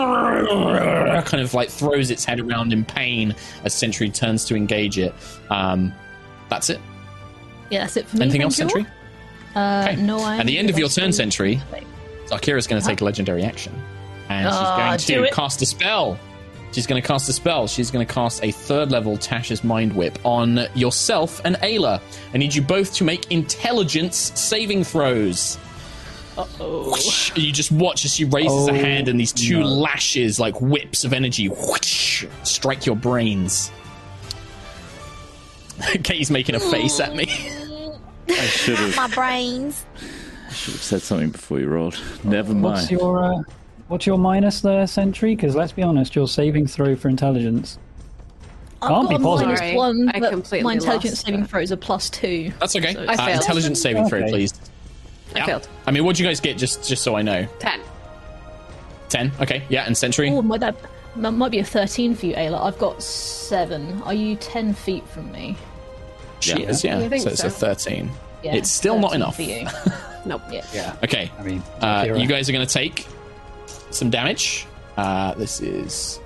of like throws its head around in pain as Sentry turns to engage it. That's it? Yeah, that's it for me. Anything else, Sentry? Okay. No, At the end of your turn, Sentry, Zakira's going to take a legendary action. And she's going to cast a spell. She's going to cast a a 3rd level Tasha's Mind Whip on yourself and Ayla. I need you both to make intelligence saving throws. Uh-oh. You just watch as she raises a hand and these 2 lashes, like whips of energy, strike your brains. Katie's making a face at me. I should have. My brains. I should have said something before you rolled. Never mind. What's your minus there, Sentry? Because let's be honest, your saving throw for intelligence can't be positive. -1, I but completely my intelligence lost saving that. throw is a +2. That's okay. I failed. Intelligence saving throw, please. I failed. I mean, what'd you guys get, just so I know? 10. 10? Okay, yeah, and Sentry? Oh, that might be a 13 for you, Ayla. I've got 7. Are you 10 feet from me? She is, yeah. I think So it's a 13. Yeah, It's still not 13 enough. for you. Nope. Yeah. Okay. I mean, you guys are going to take some damage. This is...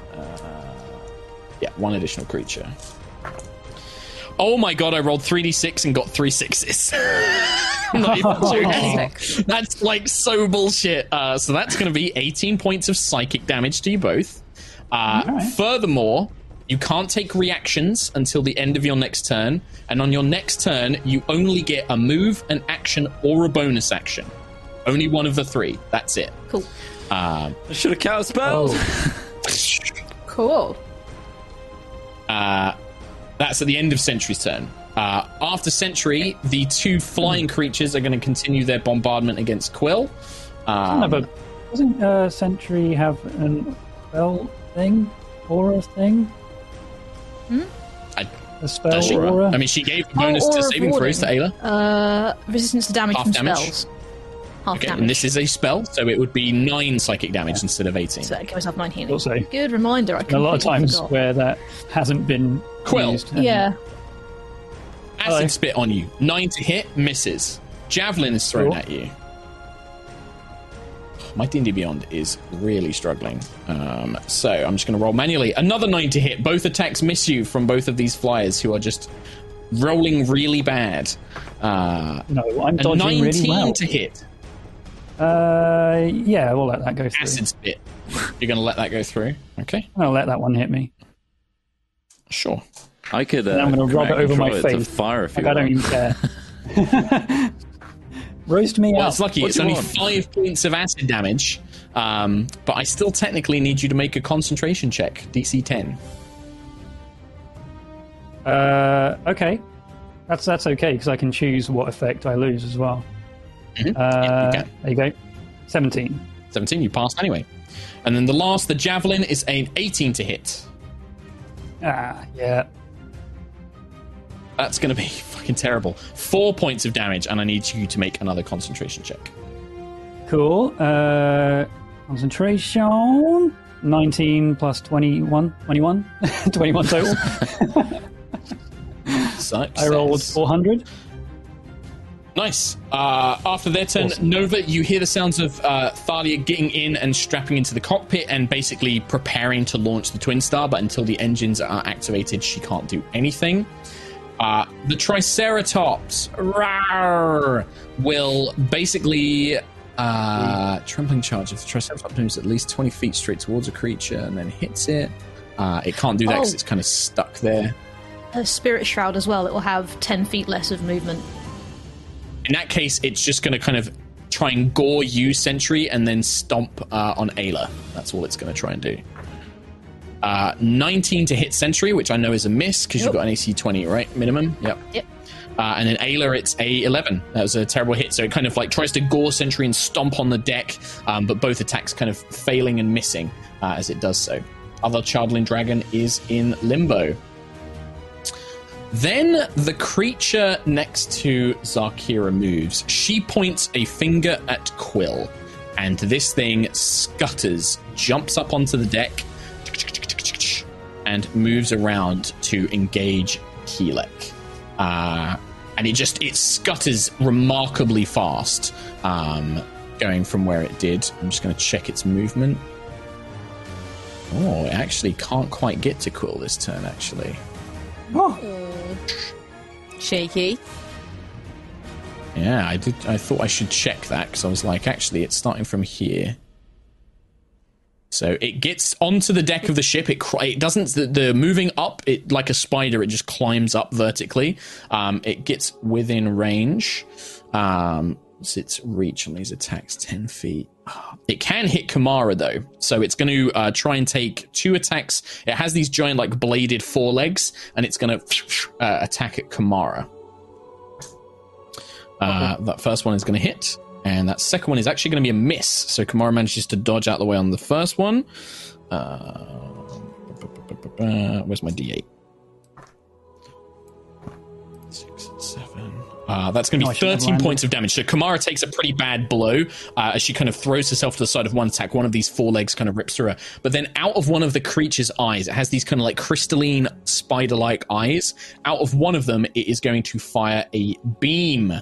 1 additional creature. Oh my god, I rolled 3d6 and got 3 6s. I'm not even joking. That's like so bullshit. So that's going to be 18 points of psychic damage to you both. Furthermore, you can't take reactions until the end of your next turn. And on your next turn, you only get a move, an action, or a bonus action. Only one of the 3. That's it. Cool. I should have counter spelled. Cool. That's at the end of Sentry's turn. After Sentry, the 2 flying creatures are going to continue their bombardment against Quill. but doesn't Sentry have an spell thing? Aura thing? A spell aura? I mean, she gave a bonus to saving throws to Ayla. Resistance to damage from spells. Half Okay, damage. and this is a spell, so it would be 9 psychic damage instead of 18. So that gives myself 9 healing. Also, Good reminder. a lot of times where that hasn't been Quill. used. Yeah. Acid spit on you. 9 to hit, misses. Javelin is thrown at you. My D&D Beyond is really struggling. So I'm just going to roll manually. Another 9 to hit. Both attacks miss you from both of these flyers who are just rolling really bad. No, I'm dodging 19 really well. to hit. Yeah, we'll let that go through. Acid spit. You're going to let that go through? Okay. I'll let that one hit me. Sure. I could. I'm going to rub it over my face. Fire if you I don't want. even care. Roast me Well, up. it's lucky. It's only 5 points of acid damage. But I still technically need you to make a concentration check. DC 10. Okay. That's okay, because I can choose what effect I lose as well. Mm-hmm. Yeah, you can. There you go. 17. 17, you passed anyway. And then the Javelin is an 18 to hit. Yeah. That's going to be fucking terrible. 4 points of damage, and I need you to make another concentration check. Cool. Concentration. 19 plus 21. 21 total. Success. I rolled 400. Nice. After their turn, awesome. Nova, you hear the sounds of Thalia getting in and strapping into the cockpit and basically preparing to launch the Twin Star, but until the engines are activated, she can't do anything. The Triceratops will basically trampling charge. If the Triceratops moves at least 20 feet straight towards a creature and then hits it, it can't do that because it's kind of stuck there. A Spirit Shroud as well. It will have 10 feet less of movement. In that case, it's just going to kind of try and gore you, Sentry, and then stomp on Ayla. That's all it's going to try and do. 19 to hit Sentry, which I know is a miss because you've got an AC 20, right? Minimum? Yep. And then Ayla, it's a 11. That was a terrible hit. So it kind of like tries to gore Sentry and stomp on the deck, but both attacks kind of failing and missing as it does so. Other Childling Dragon is in limbo. Then the creature next to Zarkira moves. She points a finger at Quill, and this thing scutters, jumps up onto the deck, and moves around to engage Keelek. And it scutters remarkably fast, going from where it did. I'm just going to check its movement. Oh, it actually can't quite get to Quill this turn, actually. Oh. Shaky. Yeah, I thought I should check that, because I was like, actually, it's starting from here. So it gets onto the deck of the ship. It doesn't. The moving up, it like a spider, it just climbs up vertically. It gets within range. What's its reach on these attacks? 10 feet. It can hit Kamara though, so it's going to try and take 2 attacks. It has these giant like bladed forelegs, and it's going to attack at Kamara. That first one is going to hit. And that second one is actually going to be a miss. So Kamara manages to dodge out the way on the first one. Where's my D8? 6 and 7. That's going to be 13 points of damage. So Kamara takes a pretty bad blow as she kind of throws herself to the side of one attack. One of these forelegs kind of rips through her. But then out of one of the creature's eyes, it has these kind of like crystalline spider-like eyes. Out of one of them, it is going to fire a beam.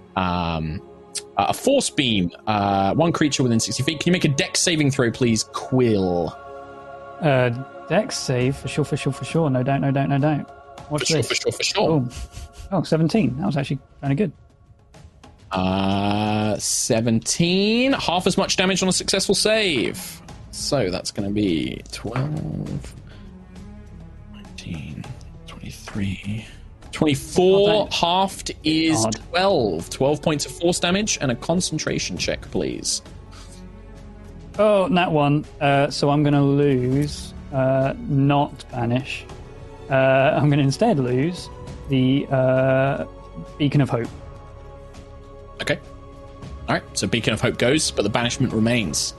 A force beam. One creature within 60 feet. Can you make a dex saving throw, please, Quill? Dex save, for sure. No doubt. What's this? For sure. Oh, 17. That was actually kind of good. 17. Half as much damage on a successful save. So that's going to be 12, 19, 23... 24 halved is 12. 12 points of force damage and a concentration check, please. Oh, that one. So I'm going to lose, not Banish. I'm going to instead lose the Beacon of Hope. Okay. All right. So Beacon of Hope goes, but the banishment remains.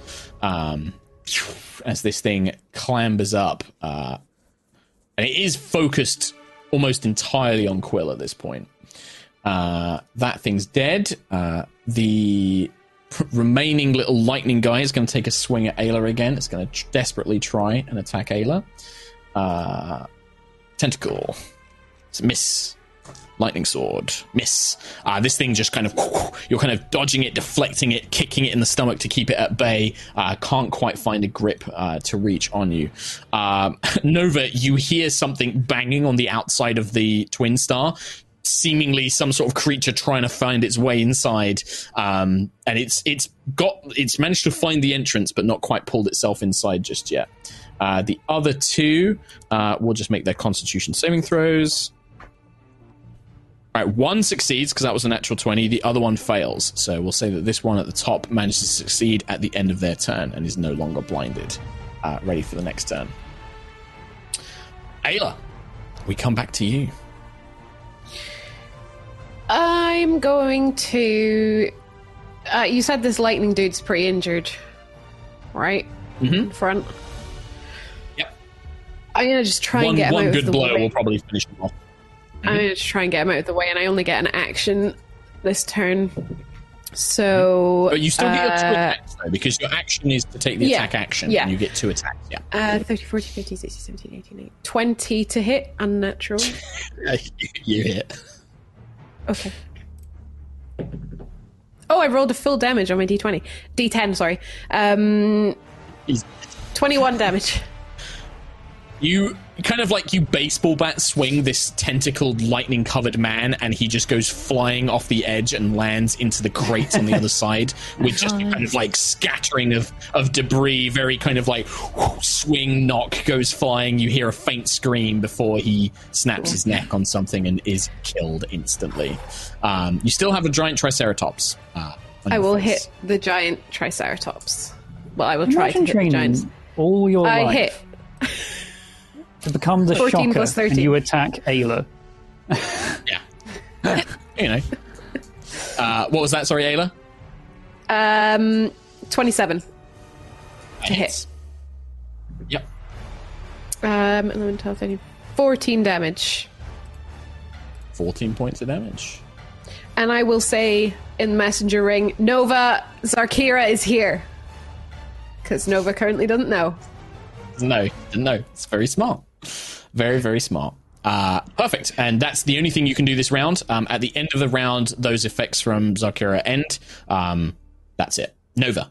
As this thing clambers up. And it is focused almost entirely on Quill at this point. That thing's dead. The remaining little lightning guy is going to take a swing at Ayla again. It's going to desperately try and attack Ayla. Tentacle. It's a miss. Lightning sword. Miss. This thing just kind of... You're kind of dodging it, deflecting it, kicking it in the stomach to keep it at bay. Can't quite find a grip to reach on you. Nova, you hear something banging on the outside of the Twin Star. Seemingly some sort of creature trying to find its way inside. And it's managed to find the entrance, but not quite pulled itself inside just yet. The other two will just make their Constitution saving throws. All right, one succeeds because that was a natural 20. The other one fails. So we'll say that this one at the top manages to succeed at the end of their turn and is no longer blinded. Ready for the next turn. Ayla, we come back to you. I'm going to... you said this lightning dude's pretty injured, right? Mm-hmm. In front. Yep. I'm going to just try and get him out of the way. One good blow will probably finish him off. I'm going to try and get him out of the way, and I only get an action this turn. So... But you still get your 2 attacks, though, because your action is to take the attack action, and you get 2 attacks, 30, 40, 50, 60, 17, 18, 19, 20 to hit, unnatural. You hit. Okay. Oh, I rolled a full damage on my D20. D10, sorry. 21 damage. You kind of like you baseball bat swing this tentacled lightning covered man, and he just goes flying off the edge and lands into the crate on the other side with just kind of like scattering of debris. Very kind of like swing, knock, goes flying. You hear a faint scream before he snaps his neck on something and is killed instantly. You still have a giant Triceratops. I will hit the giant Triceratops. Well, I will try to hit the giants. All your life. I hit. To become the 14 shocker, plus 13. and you attack Ayla. Yeah. you know. What was that? Sorry, Ayla? 27 to hit. Yep. 11, 12, 13, 14 damage. 14 points of damage. And I will say in Messenger Ring, Nova, Zarkira is here. Because Nova currently doesn't know. No, didn't know. It's very smart. Very, very smart. Perfect. And that's the only thing you can do this round. At the end of the round, those effects from Zarkira end. That's it. Nova.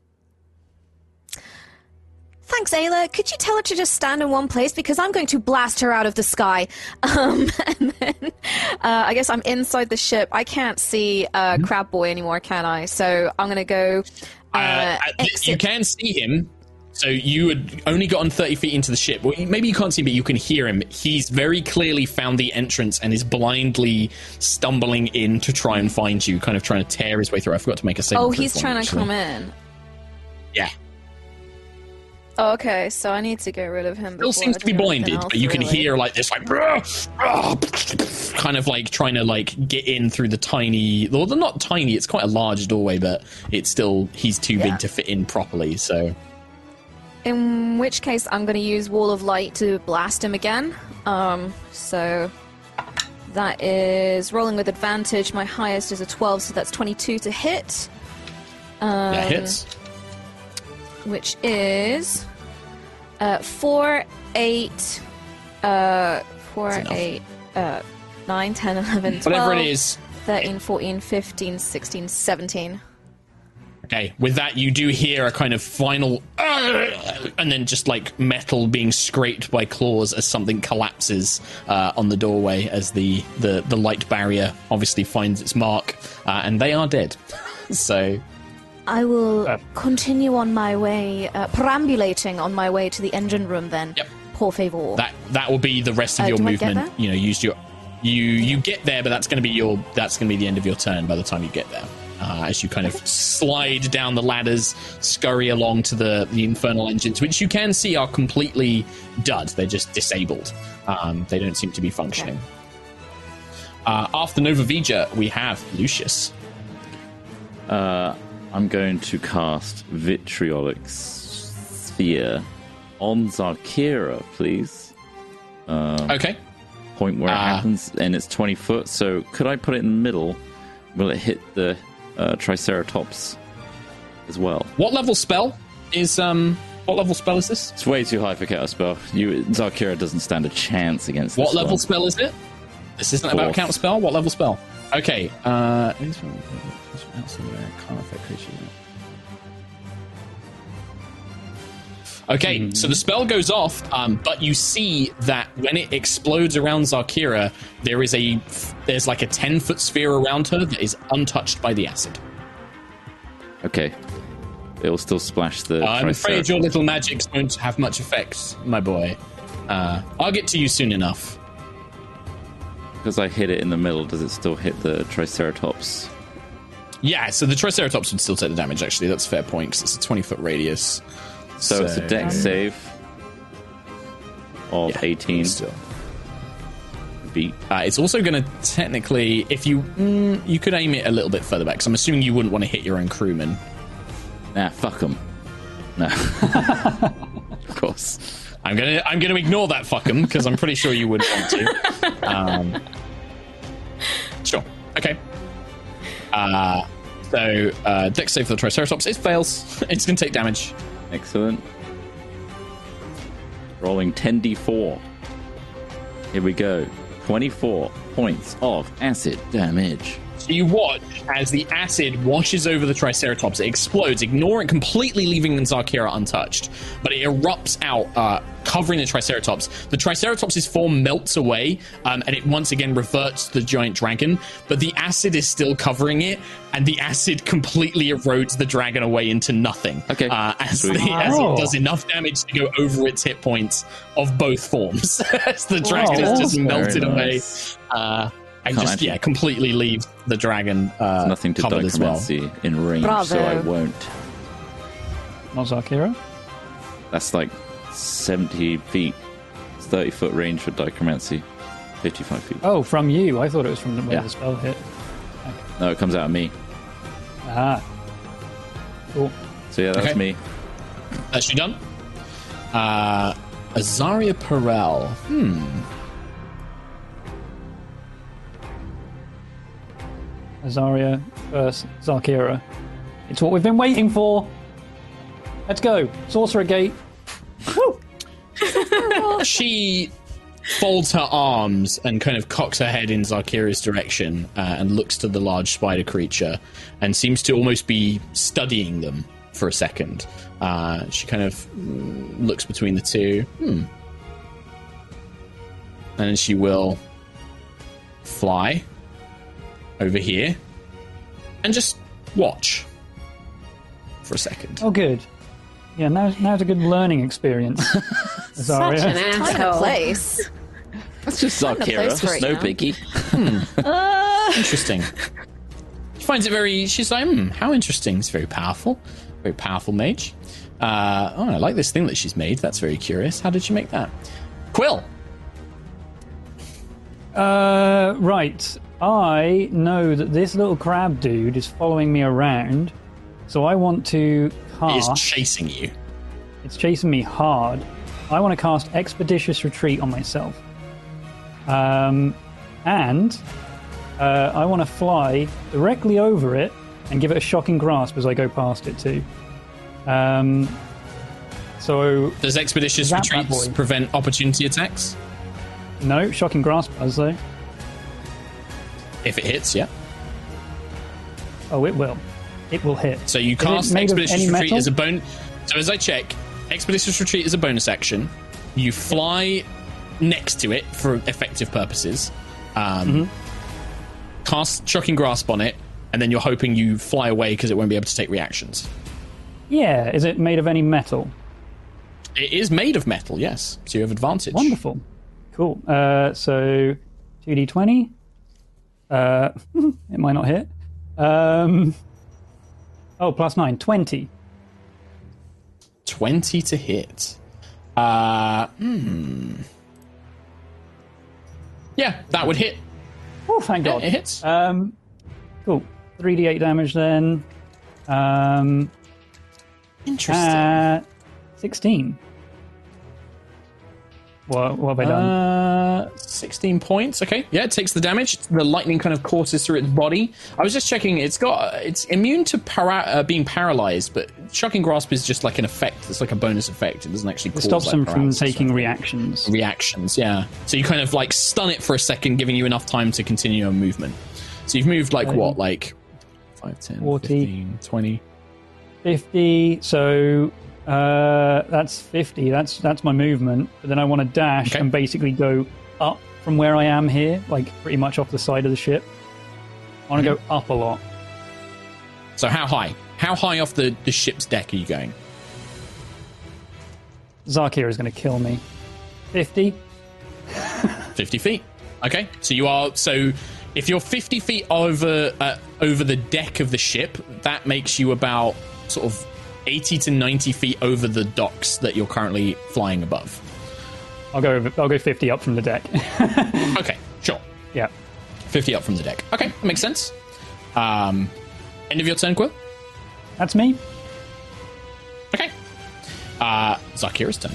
Thanks, Ayla. Could you tell her to just stand in one place? Because I'm going to blast her out of the sky. And then I guess I'm inside the ship. I can't see Crab Boy anymore, can I? So I'm going to go exit. You can see him. So you had only gotten 30 feet into the ship. Well, maybe you can't see him, but you can hear him. He's very clearly found the entrance and is blindly stumbling in to try and find you, kind of trying to tear his way through. I forgot to make a save. Oh, he's trying to come in. Yeah. Oh, okay, so I need to get rid of him. Still seems to be blinded, but you can hear like this, like kind of like trying to like get in through the tiny. Well, they're not tiny. It's quite a large doorway, but it's still he's too big to fit in properly. So, in which case, I'm going to use Wall of Light to blast him again. So that is rolling with advantage. My highest is a 12, so that's 22 to hit. That hits. Which is 4, 8, 9, 10, 11, 12, whatever it is. 13, 14, 15, 16, 17. Okay, with that, you do hear a kind of final, and then just like metal being scraped by claws as something collapses on the doorway as the light barrier obviously finds its mark, and they are dead. So. I will continue on my way, perambulating on my way to the engine room then. Yep. Por favor. That will be the rest of your movement. You know, you get there, but that's going to be the end of your turn by the time you get there. As you kind of slide down the ladders, scurry along to the infernal engines, which you can see are completely dud. They're just disabled. They don't seem to be functioning. Okay. After Nova Vija, we have Lucius. I'm going to cast Vitriolic Sphere on Zarkira, please. Okay. Point where it happens, and it's 20 foot, so could I put it in the middle? Will it hit the Triceratops as well? What level spell is this? It's way too high for counter spell. Zarkira doesn't stand a chance against this. What level spell is it? This isn't about counter spell? What level spell? Okay. Okay, so the spell goes off, but you see that when it explodes around Zarkira, there's like a 10-foot sphere around her that is untouched by the acid. Okay. It'll still splash the I'm afraid your little magics won't have much effect, my boy. I'll get to you soon enough. Because I hit it in the middle, does it still hit the Triceratops? Yeah, so the Triceratops would still take the damage, actually. That's a fair point, because it's a 20-foot radius. So it's a dex save of 18. Still. Beat. It's also going to technically, if you could aim it a little bit further back, because I'm assuming you wouldn't want to hit your own crewman. Nah, fuck them. No. Of course. I'm gonna ignore that fuck 'em, because I'm pretty sure you wouldn't want to. Sure. Okay. So dex save for the Triceratops. It fails. It's going to take damage. Excellent. Rolling 10d4. Here we go. 24 points of acid damage. So you watch as the acid washes over the Triceratops. It explodes, completely leaving Zarkira untouched. But it erupts out, covering the Triceratops. The Triceratops' form melts away, and it once again reverts to the giant dragon. But the acid is still covering it, and the acid completely erodes the dragon away into nothing. Okay. As it does enough damage to go over its hit points of both forms. As the dragon is just melted away. And just, completely leave the dragon nothing to covered as well. In range, so I won't. Not Zarkira? That's like 70 feet. It's 30-foot range for Dichromancy. 55 feet. Oh, from you. I thought it was from where the spell hit. No, it comes out of me. Ah. Cool. So yeah, that's me. That's you done. Azaria Perel. Azaria versus Zarkira. It's what we've been waiting for. Let's go. Sorcerer Gate. Woo! She folds her arms and kind of cocks her head in Zarkira's direction and looks to the large spider creature and seems to almost be studying them for a second. She kind of looks between the two. And then she will fly over here and just watch for a second. Oh, good. Yeah, now's a good learning experience. Such an Kind of asshole. place. That's just Zarkira. It's no biggie. Interesting. She finds it very... She's like, how interesting. It's very powerful. Very powerful mage. I like this thing that she's made. That's very curious. How did she make that? Quill. Right. I know that this little crab dude is following me around, so I want to cast... It is chasing you. It's chasing me hard. I want to cast Expeditious Retreat on myself. And I want to fly directly over it and give it a shocking grasp as I go past it too. So does Expeditious Retreats prevent opportunity attacks? No, shocking grasp does though. If it hits, yeah. Oh, it will. It will hit. So you cast Expeditious Retreat as a bonus. So as I check, Expeditious Retreat is a bonus action. You fly next to it for effective purposes. Cast Shocking Grasp on it, and then you're hoping you fly away because it won't be able to take reactions. Yeah. Is it made of any metal? It is made of metal, yes. So you have advantage. Wonderful. Cool. So 2d20. It might not hit. Plus 9. 20. 20 to hit. Yeah, that would hit. Oh, thank God. It hits. Cool. 3d8 damage then. Interesting. 16. What have I done? 16 points. Okay. Yeah, it takes the damage. The lightning kind of courses through its body. I was just checking. It's immune to being paralyzed, but Shocking Grasp is just like an effect. It's like a bonus effect. It doesn't actually cause, it stops them from paralysis, taking reactions. Reactions, yeah. So you kind of like stun it for a second, giving you enough time to continue your movement. So you've moved like what? Like 5, 10, 40, 15, 20. 50. So that's 50. That's my movement. But then I want to dash and basically go up from where I am here, like pretty much off the side of the ship. I want to go up a lot. So how high? How high off the ship's deck are you going? Zarkira is going to kill me. 50. 50 feet. Okay. So you are... So if you're 50 feet over the deck of the ship, that makes you about sort of 80 to 90 feet over the docks that you're currently flying above. I'll go 50 up from the deck. Okay, sure. Yeah. 50 up from the deck. Okay, that makes sense. End of your turn, Quill? That's me. Okay. Zarkira's turn.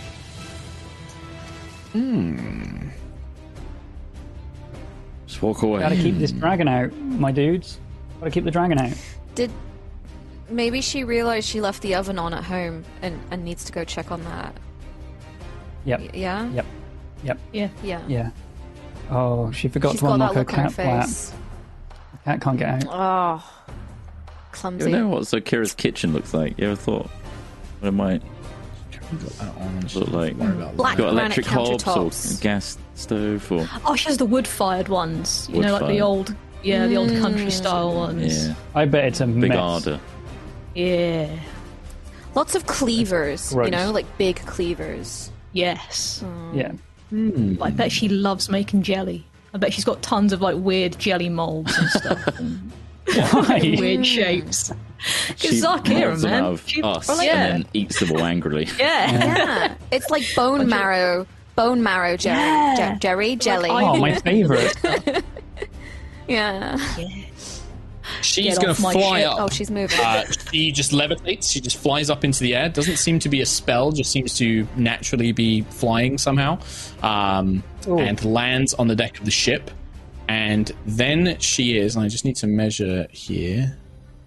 Just walk away. Gotta keep this dragon out, my dudes. Gotta keep the dragon out. Maybe she realized she left the oven on at home and needs to go check on that. Yep. Yeah? Yep. Yeah. Yeah. Oh, she forgot She's to got unlock that her look on her cat flap. face. The cat can't get out. Oh, clumsy. You know what Zakira's kitchen looks like? You ever thought what it might look like? Black got granite electric hobs or countertops. a gas stove or... Oh, she has the wood-fired ones. You know, like the Wood-fired. old, the old country-style ones. Yeah, I bet it's a big mess. ardour. Yeah. Lots of cleavers, Gross. you know, like big cleavers. Yes. Yeah. I bet she loves making jelly. I bet she's got tons of like weird jelly molds and stuff. And Why? weird shapes. She It's Zarkira, molds them man. out of us Or like- and then eats them all angrily. Yeah. Yeah. It's like bone marrow bone marrow jelly. Oh, my favorite. Yeah. She's going to fly up. Oh, she's moving. She just levitates. She just flies up into the air. Doesn't seem to be a spell. Just seems to naturally be flying somehow. And lands on the deck of the ship. And then she is, and I just need to measure here.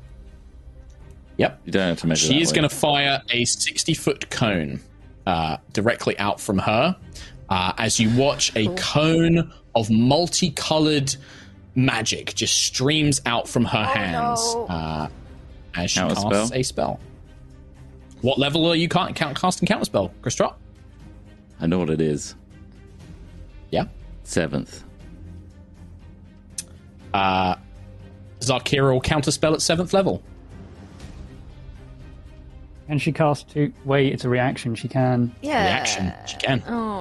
Yep. You don't have to measure. She is going to fire a 60-foot cone directly out from her as you watch a cone of multicolored magic just streams out from her hands as she casts a spell. What level are you casting Counterspell, Kristrop? I know what it is. Yeah? 7th. Zakira will Counterspell at 7th level. Can she cast to... Wait, it's a reaction. She can... Yeah. Reaction. She can.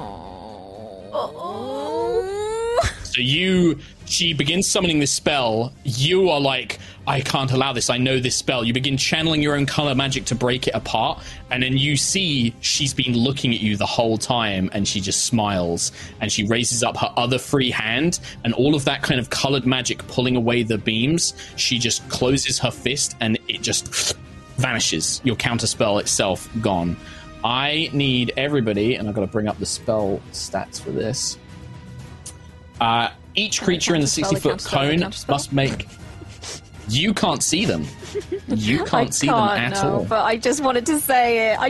So she begins summoning this spell. You are like, I can't allow this. I know this spell. You begin channeling your own color magic to break it apart. And then you see she's been looking at you the whole time, and she just smiles. And she raises up her other free hand, and all of that kind of colored magic pulling away the beams, she just closes her fist, and it just vanishes. Your counterspell itself gone. I need everybody, and I've got to bring up the spell stats for this. Each creature in the 60-foot cone must make... You can't see them. You can't see them at all. But I just wanted to say it.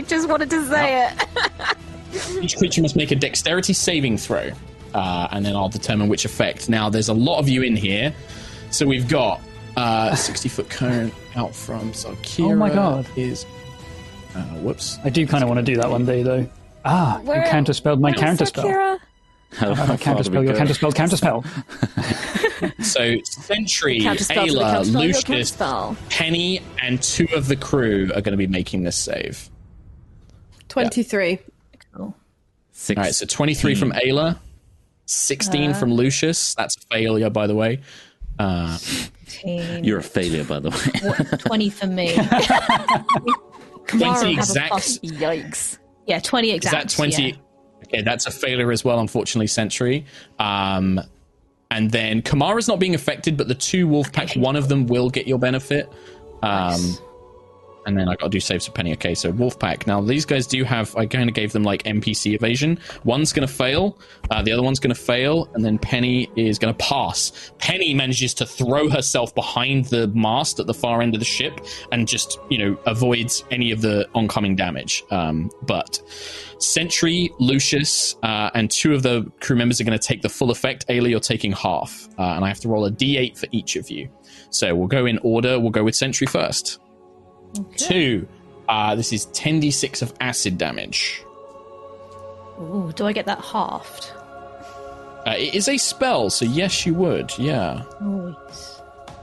Each creature must make a dexterity saving throw, and then I'll determine which effect. Now, there's a lot of you in here, so we've got 60-foot cone out from Zakira. Oh my god. Whoops. I do kind of want to do that one day, though. You counterspelled my counterspell. Counterspell your counterspell. So Sentry, Ayla, Lucius, Penny, and 2 of the crew are going to be making this save. 23. Cool. All right, so 23 from Ayla, 16 from Lucius. That's a failure, by the way. You're a failure, by the way. 20 for me. 20 exact. Yikes. Yeah, 20 exact. Is that 20? Yeah. Okay, that's a failure as well, unfortunately, Sentry. And then Kamara's not being affected, but the 2 Wolfpack, one of them will get your benefit. Nice. And then I got to do saves for Penny. Okay, so Wolfpack. Now, these guys do have... I kind of gave them, like, NPC evasion. One's going to fail. The other one's going to fail. And then Penny is going to pass. Penny manages to throw herself behind the mast at the far end of the ship and just, avoids any of the oncoming damage. But Sentry, Lucius, and 2 of the crew members are going to take the full effect. Ayla, you're taking half. And I have to roll a d8 for each of you. So we'll go in order. We'll go with Sentry first. Okay. 2. This is 10d6 of acid damage. Ooh, do I get that halved? It is a spell, so yes, you would. Yeah. Nice.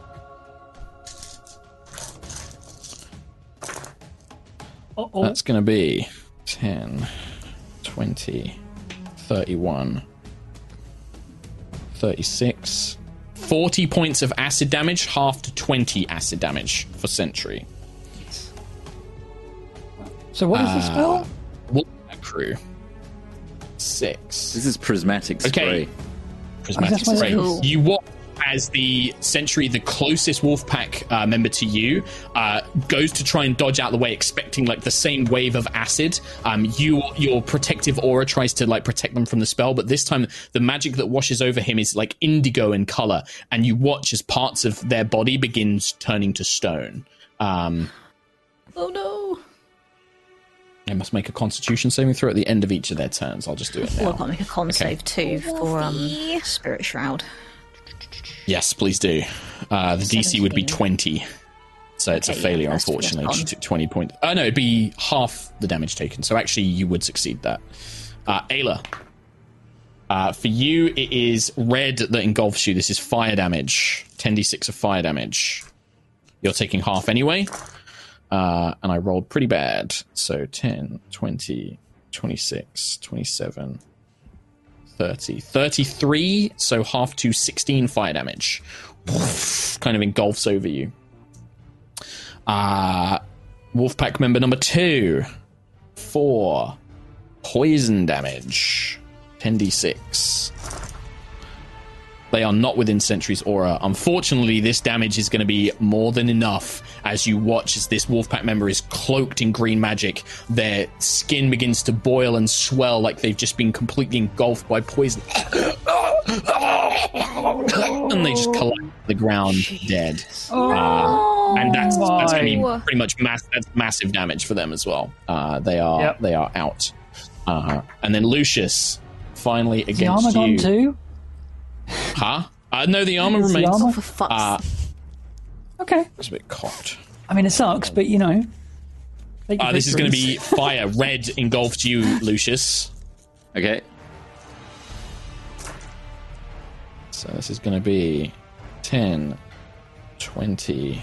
That's going to be 10, 20, 31, 36, 40 points of acid damage, half to 20 acid damage for Sentry. So what is the spell? Wolfpack crew. 6. This is prismatic spray. Okay. Prismatic spray. Cool. You watch as the Sentry, the closest Wolfpack member to you, goes to try and dodge out the way, expecting like the same wave of acid. Your protective aura tries to like protect them from the spell, but this time the magic that washes over him is like indigo in color, and you watch as parts of their body begins turning to stone. Oh no. They must make a Constitution saving throw at the end of each of their turns. I'll just do it now. Well, I've got to make a con save too for Spirit Shroud. Yes, please do. The DC would be 20. So it's a failure, unfortunately. She took 20 points. No, it'd be half the damage taken. So actually, you would succeed that. Ayla. For you, it is red that engulfs you. This is fire damage. 10d6 of fire damage. You're taking half anyway. And I rolled pretty bad. So 10, 20, 26, 27, 30, 33. So half to 16 fire damage. Kind of engulfs over you. Wolfpack member number 2. 4 poison damage. 10d6. They are not within Sentry's aura. Unfortunately, this damage is going to be more than enough as you watch as this Wolfpack member is cloaked in green magic. Their skin begins to boil and swell like they've just been completely engulfed by poison. And they just collapse to the ground dead. And that's going to be pretty much that's massive damage for them as well. They are out. And then Lucius, finally against you. Is the armor gone too? Huh? No, the armor remains. Oh, for fuck's sake. Okay. It's a bit cocked. I mean, it sucks, but you know. This is going to be fire. Red engulfed you, Lucius. Okay. So this is going to be 10, 20,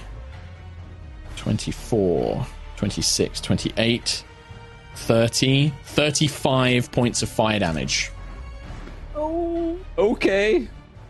24, 26, 28, 30, 35 points of fire damage. Oh, okay.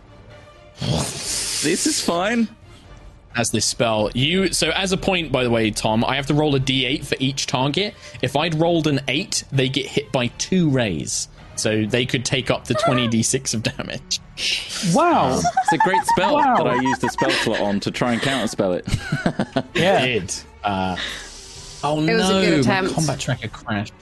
This is fine. As this spell, so as a point, by the way, Tom, I have to roll a d8 for each target. If I'd rolled an 8, they get hit by 2 rays, so they could take up to 20d6 of damage. Wow, it's a great spell that I used a spell slot on to try and counterspell it. Yeah, it did. Oh it was a good attempt. My combat tracker crashed.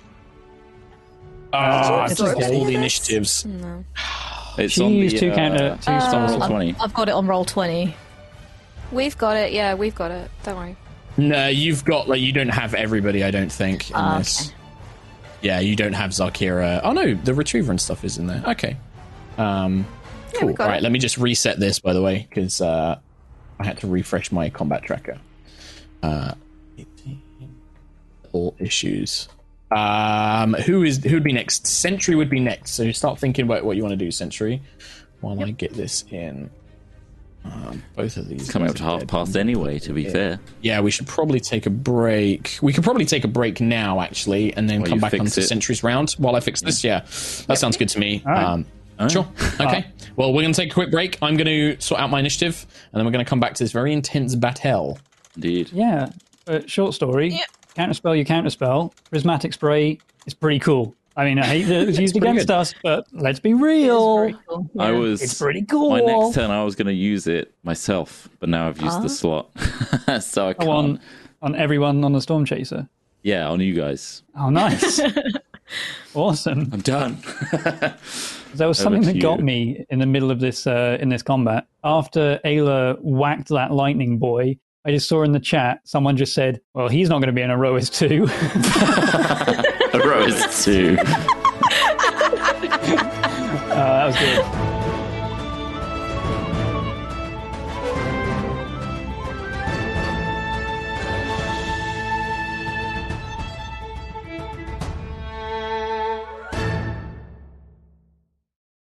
I took all the initiatives. No. It's on the roll 20. I've got it on roll 20. We've got it. Yeah, we've got it. Don't worry. No, you've got you don't have everybody. I don't think in this. Okay. Yeah, you don't have Zarkira. Oh no, the retriever and stuff is in there. Okay. Cool. All right, let me just reset this, by the way, because I had to refresh my combat tracker. All issues. Who'd be next? Sentry would be next. So start thinking about what you want to do, Sentry, while I get this in. Both of these coming up to half past anyway, to be fair. Yeah, we should probably take a break. We could probably take a break now, actually, and then come back onto Sentry's round while I fix this. Yeah, that sounds good to me. Right. Sure. Okay. Well, we're going to take a quick break. I'm going to sort out my initiative, and then we're going to come back to this very intense battle. Indeed. Yeah. Short story. Yep. Counterspell, you counterspell. Prismatic spray is pretty cool. I mean, I hate that it's used against us, but let's be real. Cool. Yeah. It's pretty cool. My next turn, I was going to use it myself, but now I've used the slot, so I can't. On everyone on the Storm Chaser. Yeah, on you guys. Oh, nice. Awesome. I'm done. There was something that got me in the middle of this in this combat. After Ayla whacked that lightning boy, I just saw in the chat someone just said, "Well, he's not going to be an Aerois 2." Aerois 2. That was good.